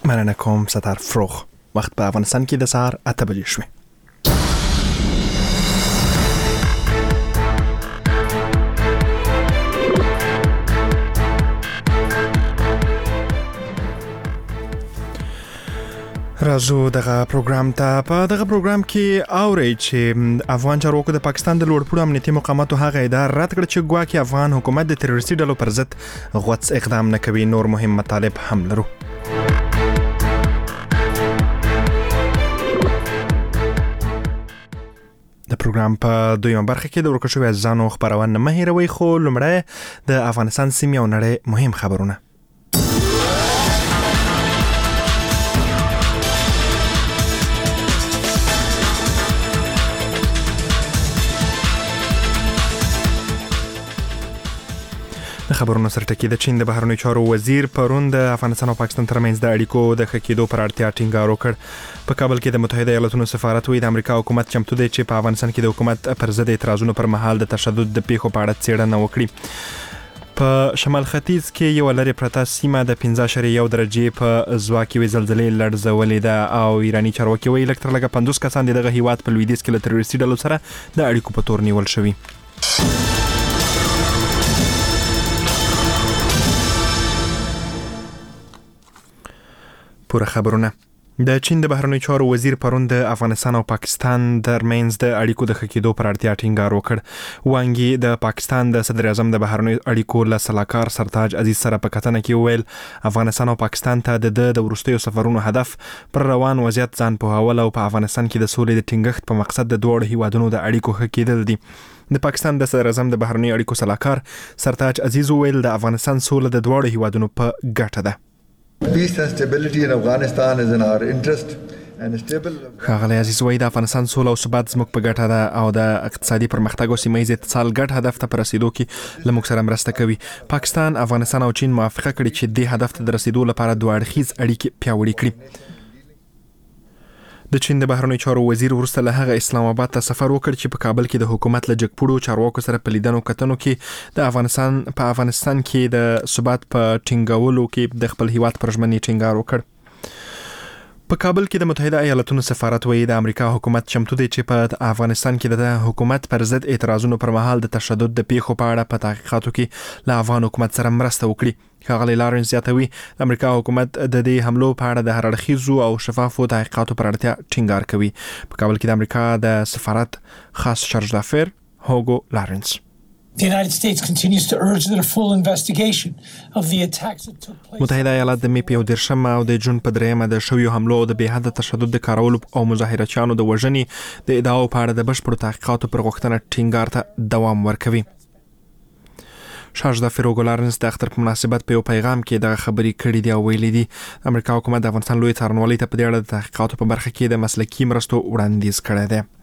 مننه کوم ستار فروغ. وخت په افغانستان کې د سهار 8 بجې شوې. راځو دغه پروګرام ته. په دغه پروګرام کې اوري چې افغان چارواکو د پاکستان د لوړپوړو امنیتي مقاماتو هغه ادعا رد کړ چې ګواکې افغان حکومت د تروریستي ډلو پر ضد غوڅ اقدام نه کوي. نور مهم مطالب هم لرو. د پروګرام په دویمه برخه کې د ورکو شویو ځانو خبرونه مه هېروئ، خو لومړی د افغانستان سیمې او نړۍ مهم خبرونه. خبرونه سره ټکی د چین د بهرنیو چارو وزیر پرون د افغانستان او پاکستان ترمنځ د اړیکو د ښه کېدو پر اړتیا ټینګار وکړ. په کابل کې د متحده ایالاتونو سفارت وایي د امریکا حکومت چمتو دی چې په افغانستان کې د حکومت پر ضد اعتراضونو پر مهال د تشدد د پیښو په اړه څېړنه وکړي. په شمال ختیځ کې یو لرې پرته سیمه د 15.1 درجې په ځواک کې زلزلې لړزولې ده او ایرانی چارواکي وایي لږ تر لږه 50 کسان دغه هیواد په لویدیځ کې له تروریستي ډلو سره د اړیکو په تور نیول شوي. پوره خبرونه. د چین د بهرنیو چارو وزیر پرون د افغانستان او پاکستان ترمنځ د اړیکو د ښه کېدو پر اړتیا ټینګار وکړ. وانګي د پاکستان د صدر اعظم د بهرنیو اړیکو له سلاکار سرتاج عزیز سره په کتنه کې وویل افغانستان او پاکستان ته د وروستیو سفرونو هدف پر روان وضعیت ځان پوهول او په افغانستان کې د سولې د ټینګښت په مقصد د دواړو هیوادونو د اړیکو ښه کېدل دي. د پاکستان د صدر اعظم د بهرنیو اړیکو سلاکار سرتاج عزیز وویل د افغانستان سوله د دواړو هیوادونو په ګټه ده. Peace and stability in Afghanistan is in our interest. ښاغلی عزیز وایي د افغانستان سوله او ثبات زموږ په ګټه ده او د اقتصادي پرمختګ او سیمه ییز اتصال ګډ هدف ته په رسیدو کې له موږ سره مرسته کوي. پاکستان، افغانستان او چین موافقه کړې چې دې هدف ته د رسیدو لپاره دوه اړخیز اړیکې پیاوړې کړي. د چین د بهرنیو چارو وزیر وروسته له هغه اسلام آباد ته سفر وکړ چې په کابل کې د حکومت له جګپوړو چارواکو سره په لیدنو کتنو کې د افغانستان کې د ثبات په ټینګولو کې د خپل هیواد پر ژمنې ټینګار وکړ. په کابل کې د متحده ایالاتونو سفارت وایي د امریکا حکومت چمتو دی چې په افغانستان کې د حکومت پر ضد اعتراضونو پر مهال د تشدد د پیښو په اړه په تحقیقاتو کې له افغان حکومت سره مرسته وکړي. ښاغلی لارنس زیاتوي د امریکا حکومت د دې حملو په اړه د هر اړخیزو او شفافو تحقیقاتو پر اړتیا ټینګار کوي. په کابل کې د امریکا د سفارت خاص شرج دافر هوګو لارنس The United States continues to urge that a full investigation of the attacks that took place. متحده ایالات د مې په 13 او د جون په 3 د شویو حملو او د بې حده تشدد د کارولو او مظاهرچیانو د وژنې د ادعاو په اړه د بشپړو تحقیقاتو پر غوښتنه ټینګار ته دوام ورکوي. شارج دافر هوګو لارنس د اختر په مناسبت په یو پیغام کې دغه خبرې کړې دي او ویلي دي امریکا حکومت د افغانستان لوی څارنوالۍ ته په دې اړه د تحقیقاتو په برخه کې د مسلکي مرستو وړاندیز کړی دی.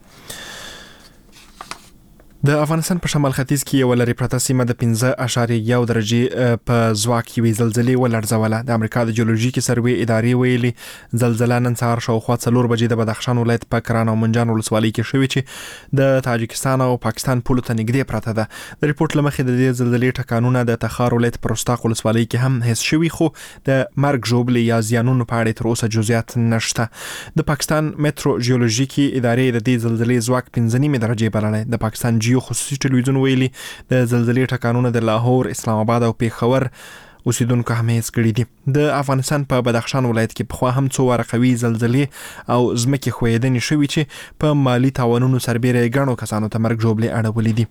د افغانستان په شمال ختیځ کې یو لرې پرته سیمه د 15.1 درجې په ځواک کې زلزلې ولړزوله. د امریکا د جیولوژیکي سروې ادارې ویلي زلزله نن سهار شاوخوا 4 بجې د بدخشان ولایت په کران او منجان ولسوالۍ کې شوې چې د تاجکستان او پاکستان پولو ته نږدې پرته ده. د ریپورت له مخې د دې زلزلې ټکانونه د تخار ولایت په رستاق ولسوالۍ کې هم حس شوي، خو د مرګ ژوبلې یا زیانونو په اړه تر اوسه جزئیات نشته. د پاکستان میټرو جیولوژیکي ادارې د دې زلزلې ځواک 15 درجې بللی. د پاکستان یو خصوصي ټلویزیون ویلي د زلزلې ټکانونه د لاهور، اسلام آباد او پیښور اوسیدونکو هم هیڅ کړي دي. د افغانستان په بدخشان ولایت کې پخوا هم څو واره قوي زلزلې او ځمکې ښویېدنې شوي چې په مالی تاوانونو سربیره یې ګڼو کسانو ته مرګ ژوبلې اړولې دي.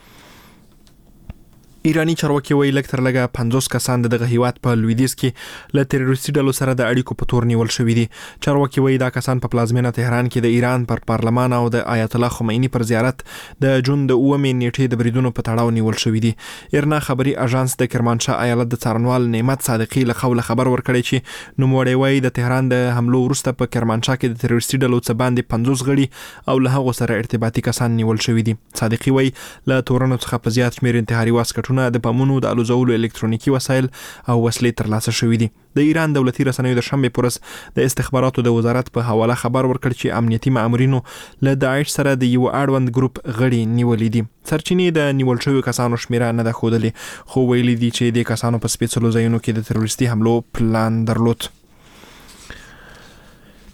ایرانی چارواکي وایي لږ تر لږه 50 کسان دغه هیواد په لویدیځ کې له تروریستي ډلو سره د اړیکو په تور نیول شوي دي. چارواکي وایي دا کسان په پلازمینه تهران کې د ایران پر پارلمان او د آیت الله خمینی پر زیارت د جون د 9 نیټې د بریدونو په تړاو نیول شوي دي. ایرنا خبري اژانس د کرمانشاه ایالت د څارنوال نعمت صادقي له قوله خبر ورکړی چې نوموړی وایي د تهران د حملو وروسته په کرمانشاه کې د تروریستي ډلو څخه باندې 50 غړي او له هغو سره ارتباطي کسان نیول شوي دي. صادقي وایي له تورنو څخه په زیات شمېر انتحاري واسکټونه د بمونو د الوزولو الکترونیکي وسایل او وسلې ترلاسه شوي دي. د ایران دولتي رسنیو د شنبې پر ورځ د استخباراتو د وزارت په حواله خبر ورکړ چې امنیتي مامورینو له داعش سره د یو اړوند ګروپ غړي نیولې دي. سرچینې د نیول شویو کسانو شمیره نه ده ښودلې، خو ویلي دي چې د کسانو په سپېڅلو ځایونو کې د تروریستي حملو پلان درلود.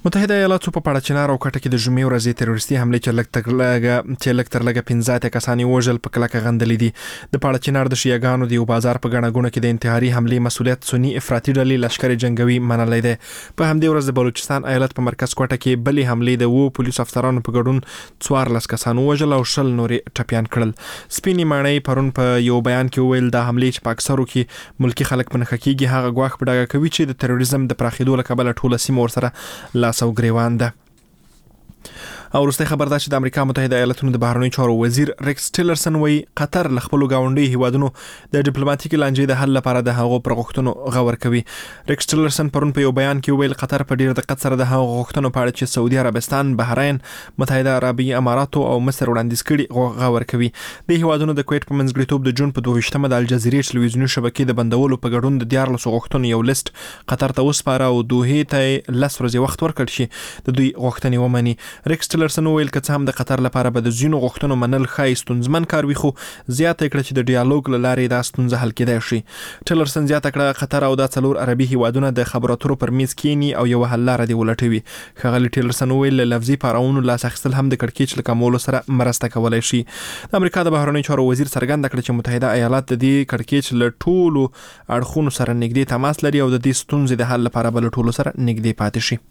متحده ایالاتو په پاړچنار او کټه کې د جمعې ورځې تروریستي حمله چې لږ تر لږه 15 کسان وژل په کلکه غندلې دي. د پاړچنار د شیعاګانو د یو بازار په ګڼه ګوڼه کې د انتحاري حمله مسؤلیت سنی افراطي ډلې لشکر جنگوي منلې ده. په همدې ورځ د بلوچستان ایالت په مرکز کوټه کې بلې حمله د وو پولیس افسرانو په ګډون 14 کسان وژل او شل نورې ټپيان کړل. سپینې ماڼۍ پرون په یو بیان کې ویل د حمله چې په اکثرو کې ملکی خلک په نخښه کېږي هغه غواخ په ډاګه کوي چې د تروریزم د پراخېدو له کبله ټوله سیمه ورسره لاس او ګریوان ده. او وروستي خبر دا چې د امریکا متحده ایالاتونو د بهرنیو چارو وزیر ریکس ټیلرسن وایي قطر له خپلو ګاونډي هیوادونو د ډیپلوماټیکي لانجې د حل لپاره د هغو پر غوښتنو غور کوي. ریکس ټیلرسن پرون په یو بیان کې ویل قطر په ډیر دقت سره د هغو غوښتنو په اړه چې سعودي عربستان، بحرین، متحده عربي امارات او مصر وړاندیز کړي غور کوي. د هیوادونو د کویت په منځګړیتوب د جون په 22مه د الجزیرې ټلویزیوني شبکې د بندولو په ګډون د 14 غوښتنو یو لیست قطر ته وسپاره او دوحې ته 10 ورځې وخت ورکړ شي د دوی غوښتنې ومني. ریکس ټیلرسن ویل که هم د قطر لپاره به د ځینو غوښتنو منل ښایي ستونزمن کار وي، خو زیاته کړه چې د ډیالوګ له لارې دا ستونزه حل کېدای شي. ټیلرسن زیاته کړه قطر او د 4 عربي هیوادونه د خبرو اترو پر میز کېني او یو حل لاره دی ولټوي. ښاغلي ټیلرسن ویل لفظي پارونو لاس اخیستل هم د کړکېچ له کمولو سره مرسته کولی شي. د امریکا د بهرنیو چارو وزیر څرګنده کړه چې متحده ایالات د دې کړکېچ له ټولو اړخونو سره نږدې تماس لري او د دې ستونزې د حل لپاره به له ټولو سره نږدې پاتې شي.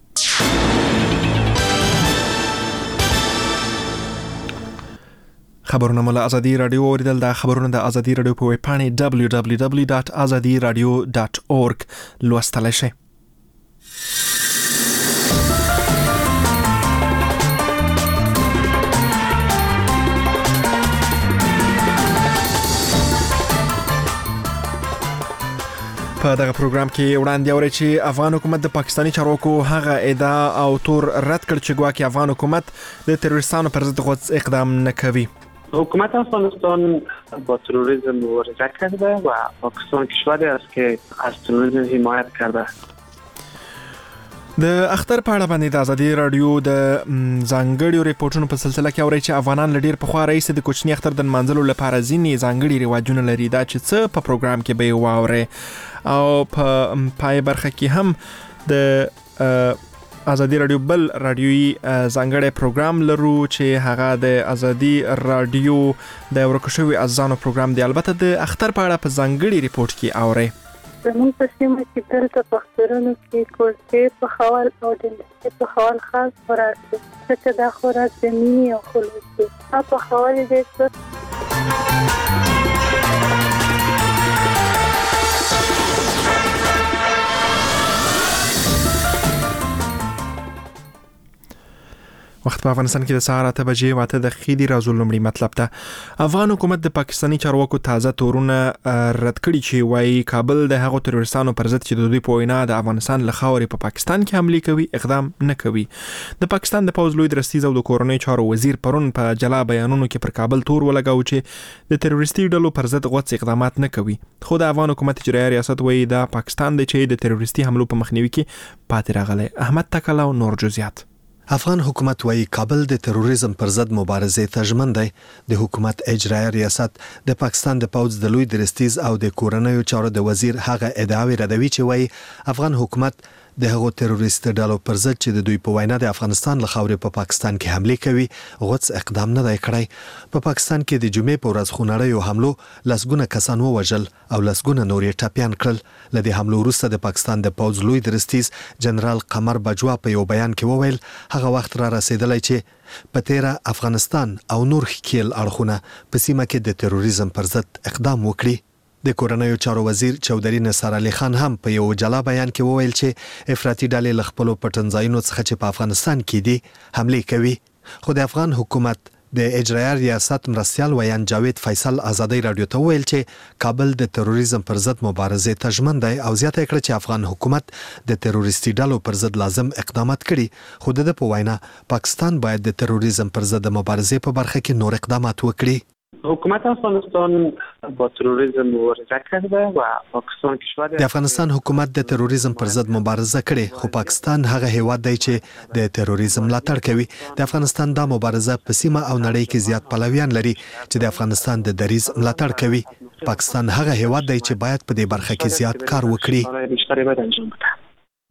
خبرونه مله ازادي رادیو اوریدل. دا خبرونه د ازادي رادیو په ویب پاڼې www.azadiradio.org لوستلی شئ. په دغه پروګرام کې وړاندې اورئ چې افغان حکومت د پاکستاني چارواکو هغه ادعا او تور رد کړ چې ګواکې افغان حکومت د تروریستانو پر ضد غوڅ اقدام نه کوي. حکومت افغانستان با تروریسم مبارزه کرده و پاکستان کشوری است که از تروریسم حمایت کرده. د اختر په اړه باندې د ازادي رادیو د ځانګړي ریپورتونو په سلسله کې اورئ چې افغانان له ډیر پخوا راهیسې د کوچني اختر د نمانځلو لپاره ځینې ځانګړي رواجونه لري. دا چې څه په پروګرام کې به یې واورئ او په پای برخه کې هم د ازادي رادیو بل رادیوي ځانګړی پروګرام لرو چې هغه د ازادي رادیو د ورکو شوي ازانو پروګرام دی. البته د اختر په اړه په ځانګړي ریپورت کې اورئ. زموږ په سیمه کې دلته په اخترونو کې کلچې پخول او ډنډې پخول خاص خوراک دی، ځکه دا خوراک د مینې او خلوص دی. پخول یې ډېر وخت په افغانستان کې د سهار 8 بجې واته دقیقې راځو. لومړی مطلب ته افغان حکومت د پاکستاني چارواکو تازه تورونه رد کړي چې وايي کابل د هغو تروریستانو پر ضد چې د دوی په وینا د افغانستان له خاورې په پاکستان کې حمله کوي اقدام نه کوي. د پاکستان د پوځ لوی درستیز او د کورنۍ چارو وزیر پرون په جلا بیانونو کې پر کابل تور ولګاو چې د تروریستي ډلو پر ضد غوڅ اقدامات نه کوي. خو د افغان حکومت اجرایي ریاست وايي دا پاکستان دی چې د تروریستي حملو په مخنیوي کې پاتې راغلی. احمد تکل او نور جزئیات. افغان حکومت وايي کابل د تروریزم پر ضد مبارزې ته ژمن دی. د حکومت اجرایي ریاست د پاکستان د پوځ د لوی درستیز او د کورنیو چارو د وزیر هغه ادعاوې ردوي چې وايي افغان حکومت د هغو تروریست ډلو پر ضد چې د دوی په وینا د افغانستان له خاورې په پاکستان کې حمله کوي غوڅ اقدام نه دی کړی. په پاکستان کې د جمعې په ورځ خونړیو حملو لسګونه کسان ووژل او لسګونه نور یې ټپیان کړل. له دې حملو وروسته د پاکستان د پوځ لوی درستیز جنرال قمر بجوا په یو بیان کې وویل هغه وخت را رسیدلی چې په تیره افغانستان او نور ښکیل اړخونه په سیمه کې د تروریزم پر ضد اقدام وکړي. د کورنیو چارو وزیر چودري نصر علي خان هم په یو جلا بیان کې وویل چې افراطي ډلې له خپلو پټنځایونو څخه چې په افغانستان کې دي حمله کوي. خو د افغان حکومت د اجرایي ریاست مرستیال ویان جاوید فیصل ازادي رادیو ته ویل چې کابل د تروریزم پر ضد مبارزې ته ژمن دی او زیاته کړه چې افغان حکومت د تروریستي ډلو پر ضد لازم اقدامات کړي. خو د په وینا پاکستان باید د تروریزم پر ضد مبارزې په برخه کې نور اقدامات وکړي. حکومت افغانستان با تروریسم مبارزه کرده و پاکستان کشوری د افغانستان حکومت د تروریزم پر ضد مبارزه کړي خو پاکستان هغه هیواد دی چې د تروریزم ملاتړ کوي. د افغانستان دا مبارزه په سیمه او نړۍ کې زیات پلویان لري چې د افغانستان د دریځ ملاتړ کوي. پاکستان هغه هیواد دی چې باید په دې برخه کې زیات کار وکړي.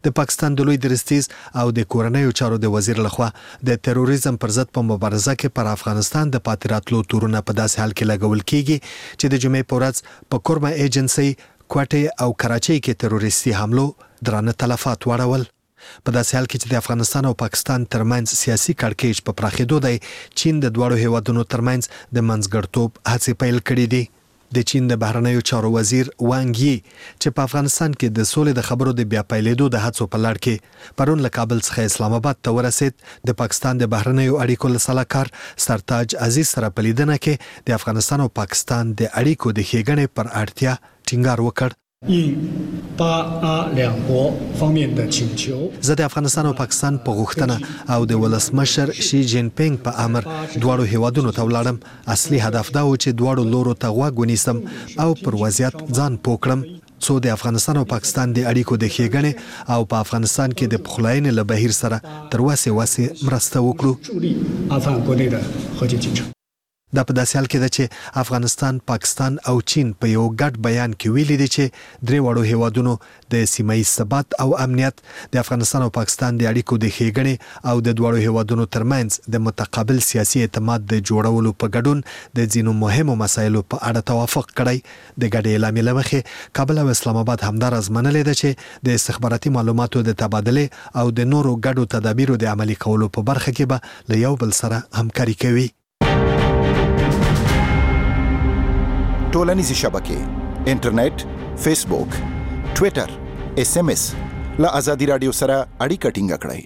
د پاکستان د لوی درستیز او د کورنیو چارو د وزیر لخوا د تروریزم پر ضد په مبارزه کې پر افغانستان د پاتې راتلو تورونه په داسې حال کې لګول کیږي چې د جمعې په ورځ په کورما ایجنسي کوټه او کراچۍ کې تروریستي حملو درانه تلفات واړول. په داسې حال کې چې د افغانستان او پاکستان ترمنځ سیاسي کړکېچ په پراخېدو دی، چین د دواړو هیوادونو ترمنځ د منځګړتوب هڅې پیل کړې دي. د چین د بهرنیو چارو وزیر وانګ یی چې په افغانستان کې د سولې د خبرو د بیا پیلېدو د هڅو په لړ کې پرون له کابل څخه اسلام آباد ته ورسید، د پاکستان د بهرنیو اړیکو له سلاکار سرتاج عزیز سره په لیدنه کې د افغانستان او پاکستان د اړیکو د ښېګڼې پر اړتیا ټینګار وکړ. زه د افغانستان او پاکستان په غوښتنه او د ولسمشر شي جین پینګ په امر دواړو هیوادونو ته ولاړم. اصلي هدف دا و چې دواړو لورو ته غوږ ونیسم او پر وضعیت ځان پوه کړم څو د افغانستان او پاکستان د اړیکو د ښېګڼې او په افغانستان کې د پخلاینې له بهیر سره تر وسې مرسته وکړو. دا په داسې حال کې ده چې افغانستان، پاکستان او چین په یو ګډ بیان کې ویلي دي چې درې واړو هیوادونو د سیمه‌ییز ثبات او امنیت، د افغانستان او پاکستان د اړیکو د ښېګڼې او د دواړو هیوادونو ترمنځ د متقابل سیاسي اعتماد د جوړولو په ګډون د ځینو مهمو مسایلو په اړه توافق کړی. د ګډې اعلامیې له مخې کابل او اسلام آباد همداراز منلې ده چې د استخباراتي معلوماتو د تبادلې او د نورو ګډو تدابیرو د عملي کولو په برخه کې به له یو بل سره همکاري کوي. ټولنیزې شبکې، انټرنیټ، فیسبوک، ټویټر، SMS له ازادي رادیو سره اړیکه ټینګه کړئ.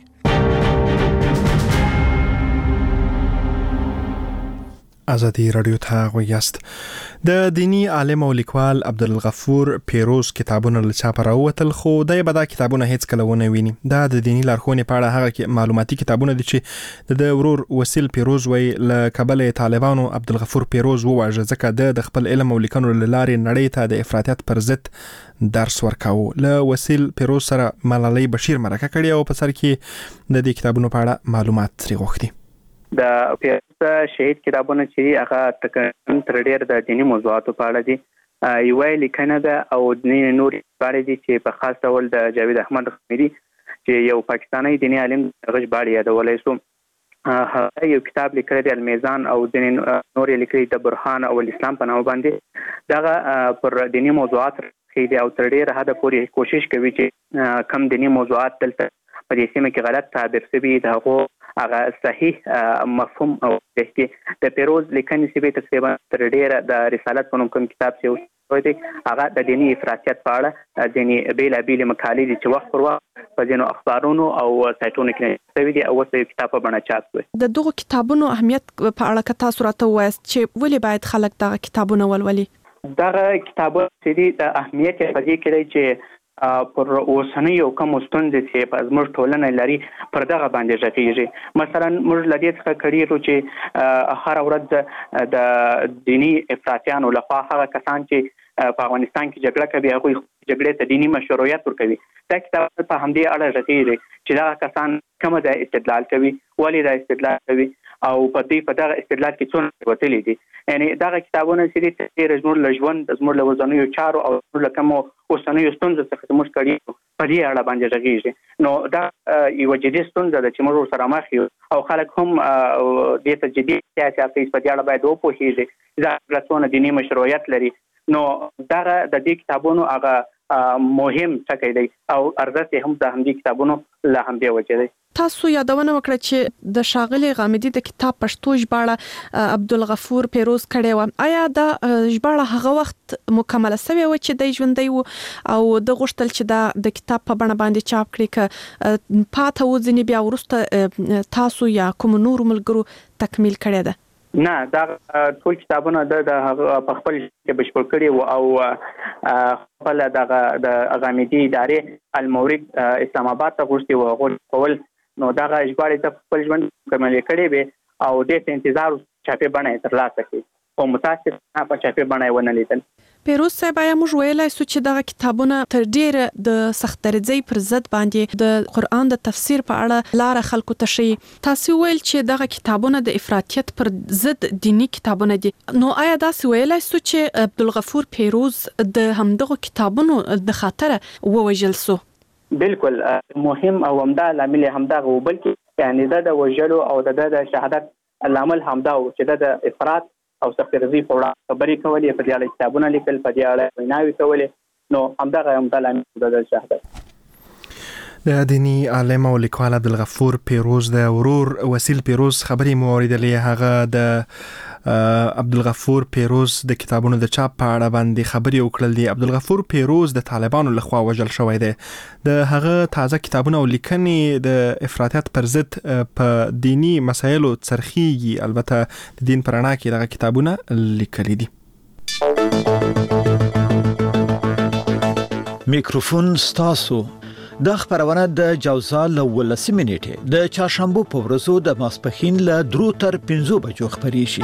ازادي رادیو ته غوښتاست. د دینی عالم او لیکوال عبدالغفور پیروز کتابونه له چاپ راووتل، خو دای به دا کتابونه هیڅ کله ونه ویني. دا د دینی لارښوونې په اړه هغه معلوماتي کتابونه دي چې د ورور وسیل پیروز وی له کابل طالبانو عبدالغفور پیروز وواژه، ځکه د خپل علم او لیکنو له لارې نړۍ ته د افراطیت پر ضد درس ورکاوه. له وسیل پیروز سره ملالۍ بشیر مرکه کړې او په سر کې د دې کتابونو په اړه معلومات ترې غوښتي. د پیروز شهید کتابونه چې هغه تر ډېر د دینی موضوعاتو په اړه دي، یوه لیکنه ده او نور ژباړې دي چې په خاص ډول د جاوید احمد خمیري چې یو پاکستانی دینی عالم هغه ژباړې یادولی سو. هغه یو کتاب لیکلی دی المیزان او ځینې نور یې لیکلي د برهان او الاسلام په نامه باندې. دغه پر دینی موضوعات ښیي او تر ډېره حده پورې کوشش کوي چې کم دینی موضوعات دلته په دې سیمه کې غلط تعبیر شوي د هغو هغه صحیح مفهوم او د پیروز لیکنې چې تقریبا تر ډېره د رسالت په نوم کوم کتاب چې دی هغه د دینی افراطیت په اړه ځینې بېلابېلې مقالې دي چې وخت پر وخت په ځینو اخبارونو او سایټونو کې شوي دي او اوس یو کتاب په بڼه چاپ شوی. د دغو کتابونو اهمیت په اړه که تاسو راته ووایاست چې ولې باید خلک دغه کتابونه ولولي؟ دغه کتابونه چې دي د اهمیت یې په دې کې دی چې پر اوسنۍ او کوم ستونزې چې په زموږ ټولنه لري پر دغه باندې غږیږي. مثلا موږ له دې څخه کړي چې هر ورځ د دینی افراطیانو لخوا هغه کسان چې په افغانستان کې جګړه کوي هغوی جګړې ته دینی مشروعیت ورکوي. دا کتاب په همدې اړه غږیږي چې دغه کسان کومه د استدلال کوي، ولې دا استدلال کوي او په دغه استدلال کې څونه وتلي دي. یعنی دغه کتابونه چې دي زموږ له ژوند، زموږ له ورځنیو چارو او زموږ له کومو اوسنیو ستونزو څخه چې موږ کړي په دې اړه باندې غږیږي. نو دا یوه جدي ستونزه ده چې موږ ورسره مخ یو او خلک هم دې ته جدي سیاسي اخیست په دې اړه باید وپوهېږي چې دا څونه دیني مشروعیت لري. نو دغه د دې کتابونو هغه مهم ټکی دی او ارزښت یې هم د همدې کتابونو له همدې وجې دی. تاسو یادونه وکړه چې د ښاغلي غامدي د کتاب پښتو ژباړه عبدالغفور پیروز کړې وه. آیا دا ژباړه هغه وخت مکمله سوې وه چې دی ژوندی و او د غوښتل چې دا د کتاب په بڼه باندې چاپ کړي، که پاته و ځینې بیا وروسته تاسو یا کوم نورو ملګرو تکمیل کړې ده؟ نه، دا ټول کتابونه د هغه په خپل کې بشپړ کړي وو او خپل دغه د غامدي ادارې المورد اسلام آباد ته غوښتي وو هغه کول. نو دغه ژباړې ته خپل ژوند مکملې کړې وې او دې ته انتظار چاپې بڼه یې ترلاسه کړي، خو متاسفانه په چاپې بڼه یې ونه لیدل. پیروز صاحب، آیا موږ ویلای سو چې دغه کتابونه تر ډیره د سخت درځۍ پر ضد باندې د قرآن د تفسیر په اړه لار خلکو ته شي؟ تاسو ویل چې دغه کتابونه د افراطیت پر ضد دینی کتابونه دي، نو آیا داسې ویلای سو چې عبدالغفور پیروز د همدغه کتابونو د خاطر ووژل سو؟ بالکل مهم او همدا لامل همدا غو بلکې یعنی د وجلو او د شهادت لامل همدا او چې د افراط او سختګي په وړاندې خبرې کولې په دې اړه کتابونه لیکل په دې اړه ویناوي کولې نو همدا لامل د شهادت. د دینی عالم او لیکوال عبدالغفور پیروز د ورور وسیل پیروز خبرې مو اوریدلې. هغه د عبدالغفور پیروز د کتابونو د چاپ په اړه باندې خبرې وکړل دي. عبدالغفور پیروز د طالبانو لخوا وژل شوی دی. د هغه تازه کتابونه او لیکنې د افراطیت پر ضد په دینی مسایلو څرخیږي. البته د دین پر اړه کې دغه کتابونه لیکلي دي. میکروفون ستاسو. د خبرونه د جوزا له 18 منټه د چهارشنبه په ورځو د ماسپخین له 3 تر 5 بجو خبري شي.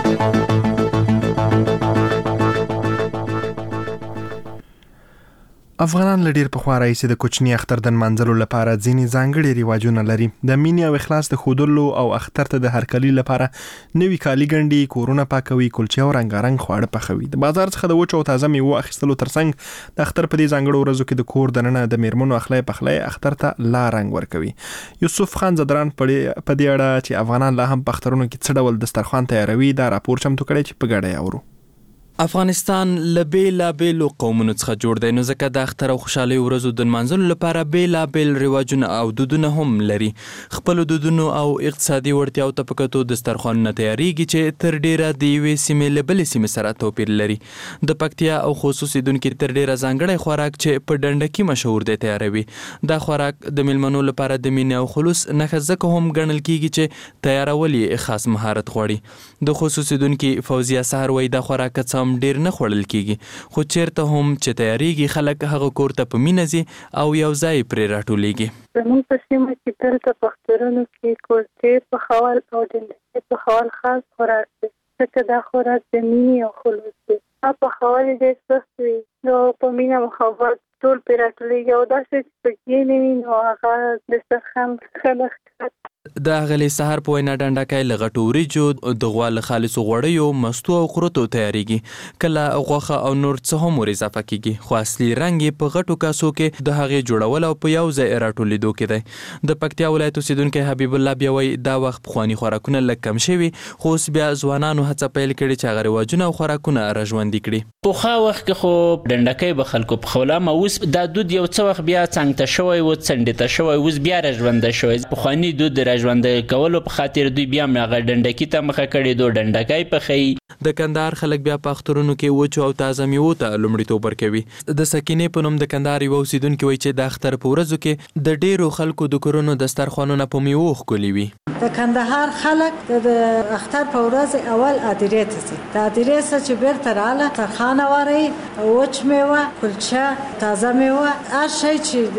افغانان لډیر په خوا راځي د کوچنی اختر د منځلو لپاره ځینې ځانګړي ریواجونه لري. د مینې او اخلاص د خودلو او اختر ته د هرکلی لپاره نوی کالی ګنډي، کورونه پاکوي، کلچې او رنگارنګ خواړه پخوي. د بازار څخه د وچو او تازه میوه اخیستلو ترڅنګ د اختر په دې ځانګړو ورځو کې د کور دننه د میرمنو اخلي پخلي اختر ته لا رنگ ورکوي. یوسف خان زدران په دې اړه چې افغانان لا هم په اخترونو کې څه ډول دسترخوان تیاروي دا راپور چمتو کړی چې په ګډه اورو. افغانستان له بیلابیلو قومونو څخه جوړ دی، نو ځکه د اختر او خوشحالۍ ورځو د نمانځلو لپاره بیلابیل رواجونه او دودونه هم لري. خپل دودونو او اقتصادي وړتیاو ته په کتو دسترخوانونه تیاریږي چې تر ډیره د یوې سیمې له بلې سیمې سره توپیر لري. د پکتیا او خوست اوسیدونکي تر ډیره ځانګړی خوراک چې په ډنډکي مشهور دی تیاروي. دا خوراک د میلمنو لپاره د مینې او خلوص نښه ځکه هم ګڼل کیږي چې تیارول یې خاص مهارت غواړي. د خوست اوسیدونکي فوزیه سحر وایي دا خوراک څه ډیر نه خوړل کیږي، خو چیرته هم چې تیاریږي خلک هغه کور ته په مینه ځي او یو ځای پرې راټولیږي. زموږ په سیمه کې دلته په اخترونو کې کلچې پخول او ډنډکي پخول خاص خوراک دی، ځکه دا خوراک د مینې او خلوص دی. پخول یې ډېر سخت وي نو په مینه محبت ټول پرې راټولیږي او داسې چې پکې نه وي نو هغه دسترخوان ښه نه ښکاري. د اغلی سحر په وینا ډنډکی له غټو وریجو، د غوا له خالصو غوړیو، مستو او قروتو تیاریږي. کله غوښه او نور څه هم ور اضافه کیږي، خو اصلي رنګ یې په غټو کاسو کې د هغې جوړول او په یو ځای راټولیدو کې دی. د پکتیا ولایت اوسیدونکی حبیب الله بیا وایي دا وخت پخواني خوراکونه لږ کم شوي، خو اوس بیا ځوانانو هڅه پیل کړې چې هغه رواجونه او خوراکونه راژوندي کړي. پخوا وخت کې خو ډنډکی به خلکو پخوله، ما اوس دا دود یو څه وخت بیا څنګ ته شوی و، څنډې ته شوی، اوس بیا راژونده شوی. پخواني دود ژوند کولو په خاطر دوی بیا هغه ډنډکی ته مخه کړي، دوی ډنډکی پخوي. د کندهار خلک بیا په اخترونو کې وچو او تازه میوو ته لومړیتوب ورکوي. د سکینې په نوم د کندهار یوه اوسیدونکي وایي چې د اختر په ورځو کې د ډیرو خلکو د کورونو دسترخوانونه په میوو ښکلي وي. د کندهار خلک د اختر په ورځ اول ادیرې ته ځي. د ادیرې څخه چې بیرته راغله دسترخوان واري، وچ میوه، کلچه، تازه میوه، هر شی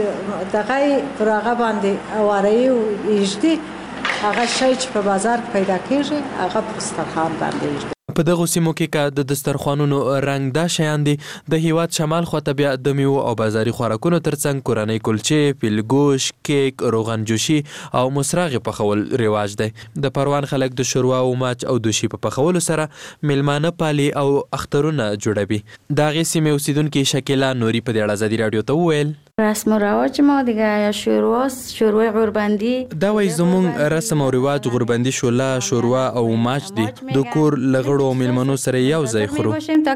چې دغه پر هغه باندې واري او ایږدي، هغه شی چې په بازار پیدا کیږي هغه په دسترخوان باندې ایږدي. په دغه سیمو کې که د دسترخوانونو رنګ دا شیان دي، د هیواد شمال خواته بیا د میوو او بازاري خوراکونو ترڅنګ کورنۍ کلچې، پیلګوش، کیک، روغن جوشي او مسراغې پخول رواج دی. د پروان خلک د شوروا او ماچ او دوشي په پخولو سره میلمانه پالي او اخترونه جوړوي. د هغې سیمې اوسیدونکي شکیلا نوري په دې اړه ازادي راډیو ته وویل رسم و رواج ما دیگه یا شوروای غربندی دا وایي زموږ رسم او رواج غربندي شوله، شوروا او ماچ دي. د کور لغړو او میلمنو سره یو ځای خورو.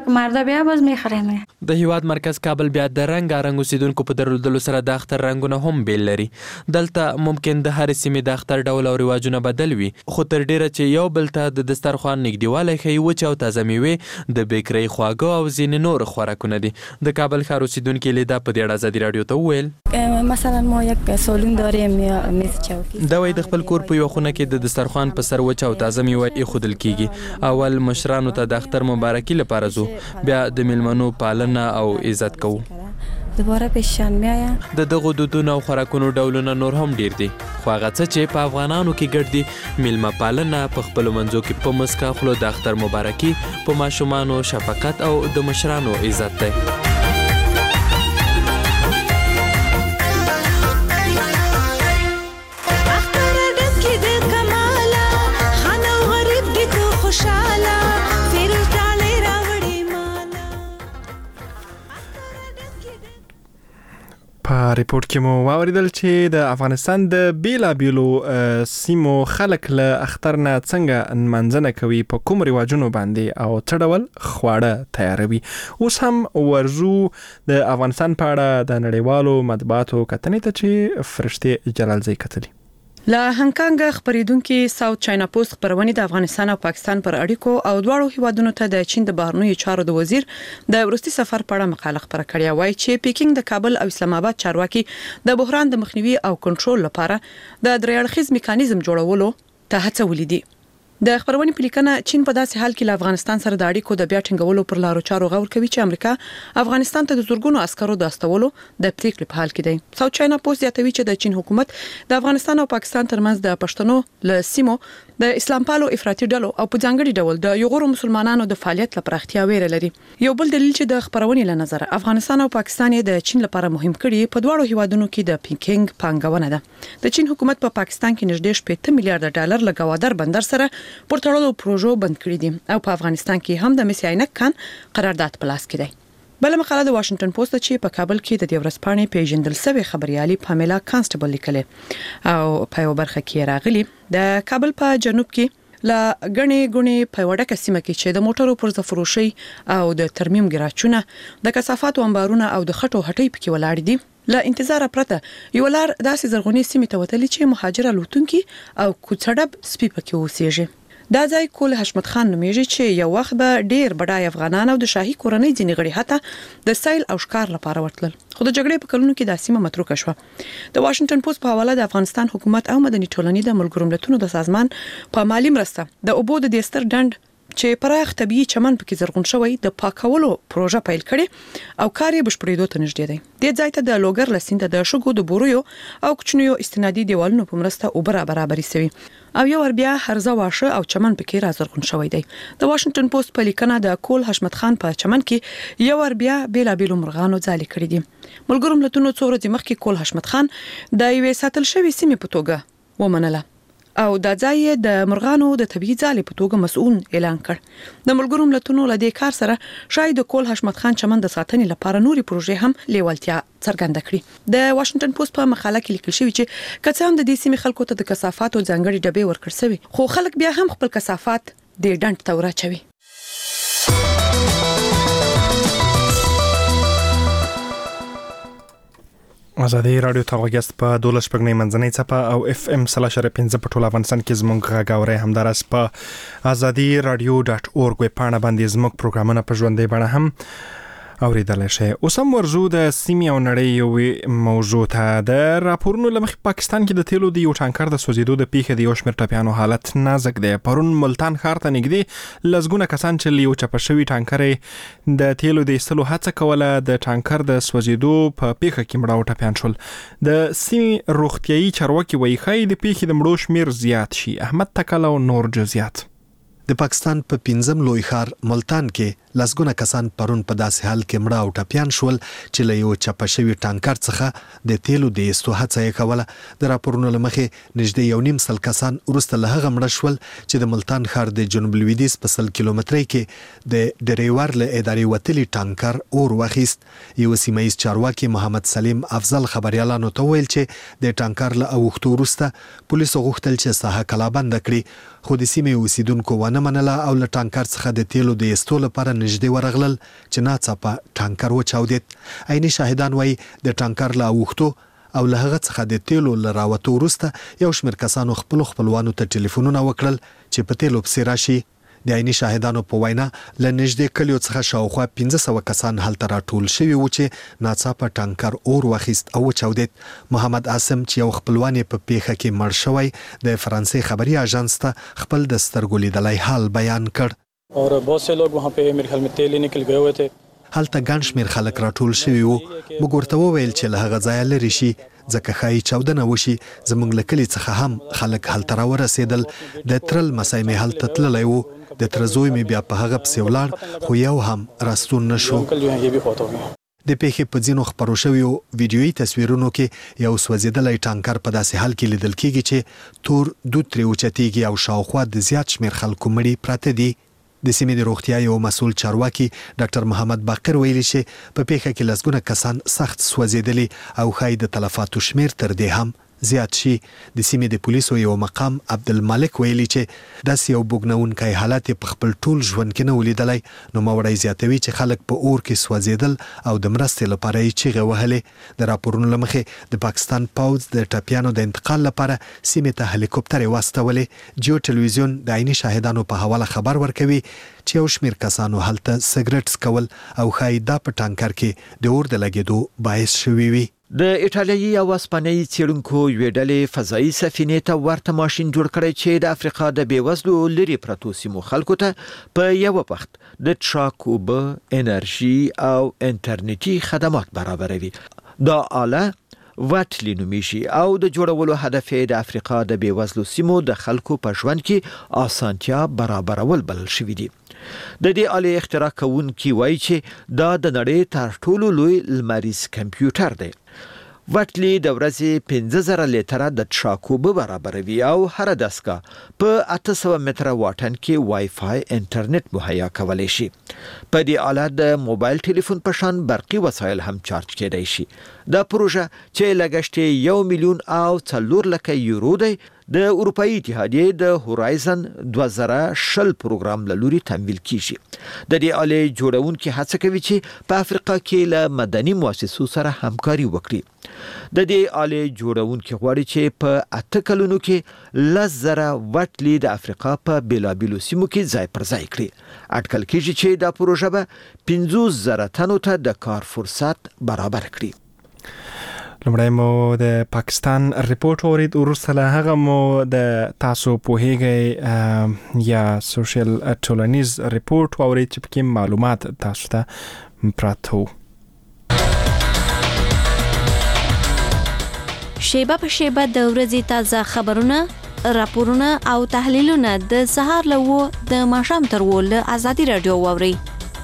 د هیواد مرکز کابل بیا د رنګارنګ اوسیدونکو په درلودلو سره د اختر رنګونه هم بیل لري. دلته ممکن د هر سیمې د اختر ډول او رواجونه بدل وي، خو تر ډیره چې یو بل ته د دسترخوان نږدېوالی ښیي وچ او تازه میوې، د بیکرۍ خواږه او ځینې نور خوراکونه دي. د کابل ښار اوسیدونکي لیدا په دې اړه ازادي راډیو ویل مثلا ما یک سالون داریم یا میز چوکي. دا وایي د خپل کور په یو خونه کې د دسترخوان په سر وچ او تازه میوه ایښودل کیږي. اول مشرانو ته د اختر مبارکي لپاره ځو، بیا د میلمنو پالنه او عزت کوو. دوباره پیشان میایم. د دغو دودونو او خوراکونو ډولونه نور هم ډیر دي، خو هغه څه چې په افغانانو کې ګډ دي میلمه پالنه، په خپلو منځو کې په مسکا خولو د اختر مبارکي، په ماشومانو شفقت او د مشرانو عزت دی. په په ریپورت کې مو واوریدل چې د افغانستان د بیلابیلو سیمو خلک له اختر نه څنګه منځنه کوي په کوم رواجونو باندې او څه ډول خواړه تیاروي. اوس هم ورزو د افغانستان په اړه د نړیوالو مطبوعاتو کتنې ته چې فرشته جلالزی کتلی. له هانګکانګ خبرېدونکو ساوث چاینا پوسټ خبرونه د افغانستان او پاکستان پر اړیکو او دواړو هیوادونو ته د چین د بهرنیو چارو د وزیر د ورستي سفر په اړه مقاله خبره کړې وای چې پیکینګ د کابل او اسلام آباد چارواکي د بحران د مخنیوي او کنټرول لپاره د درېړخیز میکانیزم جوړولو ته هڅولې دي. د خبرونه په لیکنه چین په داسې حال کې له افغانستان سره د اړیکو د بیا ټینګولو پر لارو چارو غور کوي چې امریکا افغانستان ته د زورګونو عسکرو د استولو د پریکړې په حال کې دی. ساوث چاینا پوسټ یادوي چې د چین حکومت د افغانستان او پاکستان ترمنځ د پښتنو له سیمو د اسلام پالو افراطي ډلو او په ځانګړي ډول د یغورو مسلمانانو د فعالیت لپاره اختیار ویره لري. یو بل دلیل چې د خبرونه له نظر افغانستان او پاکستان د چین لپاره مهم کړي په دواړو هیوادونو کې د پیکینګ پانګونه ده. د چین حکومت په پاکستان کې نږدې 8 میلیارډ ډالر لګوادر بندر سره پورتړلو پروژو بند کړی دي او په افغانستان کې هم د مسی عینک کان قرارداد په لاس کې دی. بل مقاله د واشنگټن پوسټ چې په کابل کې د دې ورځپاڼې پیژندل شوی خبريالي پامیلا کانسټیبل لیکلې او په یو برخه کې راغلي د کابل په جنوب کې لا غني په وړه سیمه کې چې د موټرو پرزه فروشي او د ترمیم ګراچونه د کثافات انبارونه او د خټو هټۍ پکې ولاړ دي. لا انتظار پرته یو لار داسې زرغونی سیمه ته وتلی چې مهاجر لوتونکي او کوڅړب سپي پکې اوسېږي. دا ځای کول حشمت خان نومیږي چې یو وخت به ډیر بډای افغانان او د شاهي کورنۍ ځینې غړي حتی د سیل او ښکار لپاره ورتلل. خو د جګړې په کلونو کې د سیمه متروکه شو. د واشنگټن پوسټ په حواله د افغانستان حکومت او مدني ټولنې د ملګرو ملتونو د سازمان په مالی مرسته د اوبو د دستر ډند چې پراخ طبيعي چمن پکې زرغون شوی د پاکولو پروژه پیل کړي او کار یې بشپړېدو ته نږدې دی. د ځای ته د لوګر لسینده د شګو د بوریو او کوچنیو استنادي دیوالونو په مرسته اوبه برابرې شوی او یو ور بیا هرزه واشه او چمن پکې را زرغون شوی دی. د واشنگټن پوسټ په لیکنه د کول حشمت خان په چمن کې یو ور بیا بیلابیلو مرغانو ځالې کړې دي. ملګرو ملتونو څو ورځې مخکې کول حشمت خان د یوې ساتل شوی سیمې په توګه ومنله او د ځای د مرغانو د طبيعي ځالې په توګه مسؤل اعلان کړ. د ملګرو ملتونو له دې کار سره شاید د کول حشمت خان چمن د ساتنې لپاره نوري پروژې هم لیوالتیا څرګنده کړي. د واشنگټن پوسټ په مقاله کې لیکل شوی چې کڅ هم د دې سیمې خلکو ته د کثافاتو ځانګړي ډبې ورکړ شوی خو خلک بیا هم خپل کثافات د ډنډ ته ورچوي. آزادی رادیو ته وګیاست په 12 پګنې منځنۍ چپه او اف ام /15 په ټول افغانستان کې زموږ غاوري همدارس په azadiradio.org وپاڼه باندې زموږ پروګرامونه په ژوندۍ بڼه هم اوریدل شي. اوس هم ورزو د سیمې او نړۍ یو موضوع ته د راپورونو لمخې پاکستان کې د تیلو د یو ټانکر د سوځیدو د پیښې د یو شمېر ټپیانو حالت نازک دی. پرون ملتان ښار ته نږدې لزګونه کسان چې یو چپه شوی ټانکر د تیلو د ایستلو هڅه کوله د ټانکر د سوځیدو په پیښه کې مړه او ټپیان شول. د سیمې روغتيایي چارواکي وایي خای د پیښې د مړو شمیر زیات شي. احمد تکل او نور جزئیات. د پاکستان په 15 لوی ښار ملتان کې لسګونه کسان پرون په داسې حال کې مړه او ټپیان شول چې له یو چپه شوی ټانکر څخه د تیلو د ایستو هڅه یې کوله. د راپورونو لمخې نږدې 1.5 کسان وروسته له هغه مړه شول چې د ملتان ښار د جنوب لویدیځ په 100 کیلومترۍ کې د ډریور له ادارې وتلی ټانکر اور واخیست. یو سیمایي چارواکي محمد سلیم افضل خبريالانو ته ویل چې د ټانکر له اوښتو وروسته پولیسو غوښتل چې ساحه کلابند کړي خو د سیمې اوسیدونکو ونه منله او له ټانکر څخه د تیلو د ایستو لپاره نږدې ورغلل چې ناڅاپه ټانکر وچاودید. عیني شاهدان وایي د ټانکر له اوښتو او له هغه څخه د تیلو له راوتو وروسته یو شمېر کسانو خپلوانو ته ټلیفونونه وکړل چې په تیلو پسې راشي. د عیني شاهدانو په وینا له نږدې کلیو څخه شاوخوا 1500 کسان هلته راټول شوي وو چې ناڅاپه ټانکر اور واخیست او وچاودید. محمد عاصم چې یو خپلوان په پیښه کې مړ شوی د فرانسې خبري اژانس ته خپل د سترګو لیدلای حال بیان کړ. और बहुत से लोग वहाँ पे मेरे ख्याल में तेल निकल गए हुए थे. هلته ګڼ شمېر خلک راټول شوي وو. موږ ورته وویل چې له هغه ځایه لرې شي ځکه ښایي چاودنه وشي. زموږ له کلي څخه هم خلک هلته راورسېدل. د ترل مسای مې هلته تللی وو. د تر زوی مې بیا په هغه پسې ولاړ خو یو هم راستون نشو. د پیښې په ځینو خپرو شویو ویډیویي تصویرونو کې یو سوځېدلی ټانکر په داسې حال کې لیدل کېږي چې تور دود ترې اوچتېږي او شاوخوا د زیات شمېر خلکو مړي پراته دي. د سیمې د روغتیا یو مسول چارواکي ډاکټر محمد باقر ویلي چې په پیښه کې لسګونه کسان سخت سوځېدلي او ښایي د تلفاتو شمیر تر دې هم زیات شي. د سیمې د پولیسو یو مقام عبدالملک ویلي چې داسې یو بوږنونکی حالت په خپل ټول ژوند کې نه ولیدلی. نو موري زیاتوي چې خلک په اور کې سوځېدل او د مرستې لپاره یې چیغې وهلې. د راپورونو له مخې د پاکستان پوځ د ټپیانو د انتقال لپاره سیمې ته هلیکوپټرې واستولې. جیو ټلویزیون د عیني شاهدانو په حواله خبر ورکوي چې یو شمیر کسانو هلته سګرټ څکول او ښایي دا په ټانکر کې د اور د لګېدو باعث شوي وي. د ایټالیایي او اسپانیایي څېړونکو یوې ډلې فضایي سفینې ته ورته ماشین جوړ کړی چې د افریقا د بېوزلو لرې پرتو سیمو خلکو ته په یوه وخت د ټراک اوبه، انرژي او انټرنیټي خدمات برابروي. دا آله وټلی نومیږي او د جوړولو هدف یې د افریقا د بېوزلو سیمو د خلکو په ژوند کې اسانتیا برابرول بلل شوي دي. د دې آلې اختراع کوونکي وایي چې دا د نړۍ تر ټولو لوی لمریز کمپیوټر دی. وټلی د ورځې 15000 لیټره د ټراک اوبه برابروي او هر دستګاه په 800 متره واټن کې وای فای انټرنیټ مهیا کولی شي. په دې آله د موبایل ټلیفون په شان برقي وسایل هم چارج کېدای شي. دا پروژه چې لګښت یې 1 میلیون او 4 لک یورو دی د اروپאי اتحادیې د هورایزن 2020 پروګرام له لوري تمویل کیږي. د دې آلې جوړونکي هڅه کوي چې په افریقا کې له مدني مؤسسو سره همکاري وکړي. د دې آلې جوړونکي غواړي چې په 8 کلونو کې 10,000 وټلي د افریقا په بیلابیلو سیمو کې ځای پر ځای کړي. اټکل کیږي چې دا پروژه به 50,000 تنو ته د کار فرصت برابر کړي. لمړی مو د پاکستان ریپورت اورید، وروسته له هغه مو د تاسو پوهیږئ یا سوشل ټولنیز ریپورت اورید چې پکې معلومات تاسو ته پراته وو. شیبه په شیبه د ورځې تازه خبرونه، راپورونه او تحلیلونه د سهار له 9 د ماښام تر 10 له ازادي رادیو واورئ.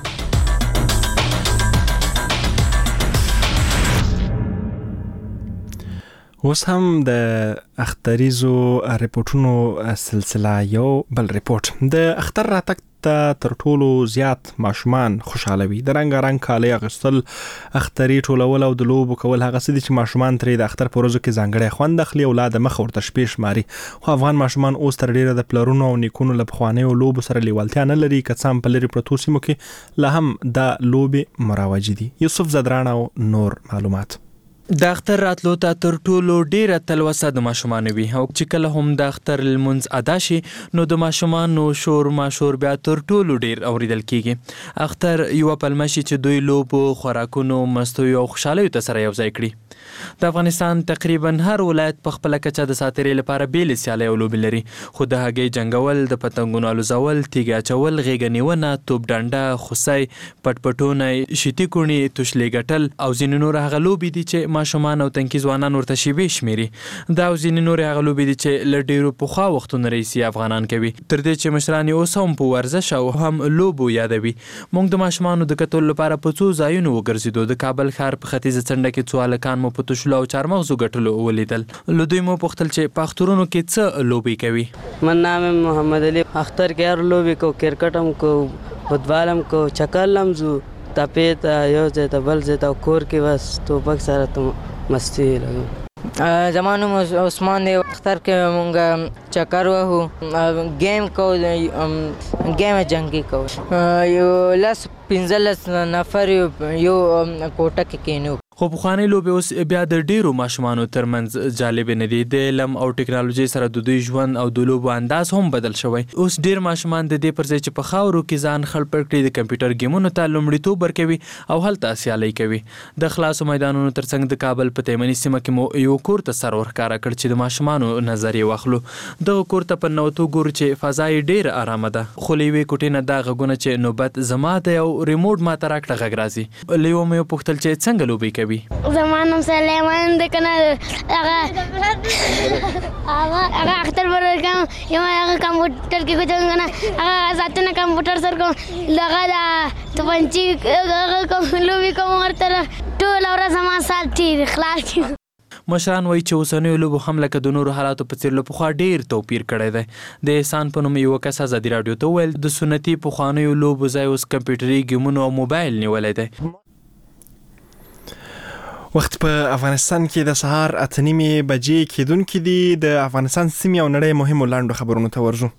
اوس هم د اختریزو ریپورتونو سلسله یو بل ریپورت. د اختر راتګ ته تر ټولو زیات ماشومان خوشاله وي. د رنګارنګ کالي اغوستل، اختري ټولول او د لوبو کول هغه څه دي چې ماشومان ترې د اختر په ورځو کې ځانګړی خوند اخلي او لا د مخ ورته شپې شماري. خو افغان ماشومان اوس تر ډیره د پلرونو او نیکونو له پخوانیو لوبو سره لیوالتیا نه لري، که څه هم په لرې پرتو سیمو کې لا هم دا لوبې مروجې دي. یوسف زدران او نور معلومات. د اختر راتلو ته تر ټولو ډیره تلوسه د ماشومانو وي او چې کله هم د اختر لمونځ ادا شي نو د ماشومانو شور ماشور بیا تر ټولو ډیر اوریدل کیږي. اختر یو پلمه شي چې دوی لوبو، خوراکونو، مستیو او خوشالیو ته سره یو ځای کړي. د افغانستان تقریبا هر ولایت په خپل کچه د ساتیرې لپاره بیل سیالي او لوبې لري، خو د هګۍ جنگول، د پتنګونو الوزول، تیګ اچول، غېږ نیونه، توپ ډنډه، خوسۍ، پټپټونه، شیټي کونی، توشلې ګټل او ځینې نور هغه لوبې دي چې ماشومان او تنکي ځوانان ورته شیبې شمیري. دا او ځینې نور هغه لوبې دي چې له ډیرو پخوا وختونو راهیسې افغانان کوي، تر دې چې مشران یې اوس هم په ورزش او هم لوبو یادوي. موږ د ماشومانو د کتلو لپاره په څو ځایونو وګرځېدو. د کابل ښار په ختیځه څنډه کې څو هلکان مو په توشلو او چارمغزو ګټلو ولیدل. له دوی مو پوښتل چې په اخترونو کې څه لوبې کوي. من نام محمد علی. اختر کې هر لوبې کو، کرکټ هم کو، فوټبال هم کو، چکل هم زو، تپې ته یو ځای ته بل ځای ته، کور کې بس ټوپک سره ته مستی لګو. زمانو عثمان دی. اختر کې مونږ چکر وهو، گیم کو، گیم جنگي کو. یو 15 نفر یو کوټه کې کینو. خو پخوانۍ لوبې اوس بیا د ډیرو ماشومانو ترمنځ جالبې نه دي. د علم او ټکنالوژي سره د دوی ژوند او د لوبو انداز هم بدل شوی. اوس ډیر ماشومان د دې پر ځای چې په خاورو کې ځان خړ پړ کړي د کمپیوټر گیمونو ته لومړیتوب ورکوي او هلته سیالي کوي. د خلاصو میدانونو ترڅنګ د کابل په تیمني سیمه کې مو یو کور ته سر ورښکاره کړ چې د ماشومانو نظر یې واخلو. دغه کور ته په نوتو ګورو چې فضا یې ډیر آرامه ده، خو له یوې کوټې نه دا غږونه چې نوبت زما دی او ریموټ ماته راکړه غږ راځي. له یوه مې وپوښتل چې څنګه لوبې کوي. زمانم سلیمان د کنه هغه اختر ورکم یم هغه کمپیوټر کې کوم کنه هغه ساتنه کمپیوټر سره کوم لغه دا ته پنځي هغه کوم لوبي کوم ورته ټول ورځ ما ساتي خلاص. مشران وایي چې اوسنیو لوبو هم لکه د نورو حالاتو په څیر له پخوا ډیر توپیر کړی دی. د احسان په نوم یو کس ازادي راډیو ته وویل د سنتي پخوانیو لوبو ځای اوس کمپیوټري ګیمونو او موبایل نیولی دی. وخت په افغانستان کې د سهار 8:30 بجې کېدونکې دي. د افغانستان سیمې او نړۍ مهمو لاندو خبرونو ته ورځو.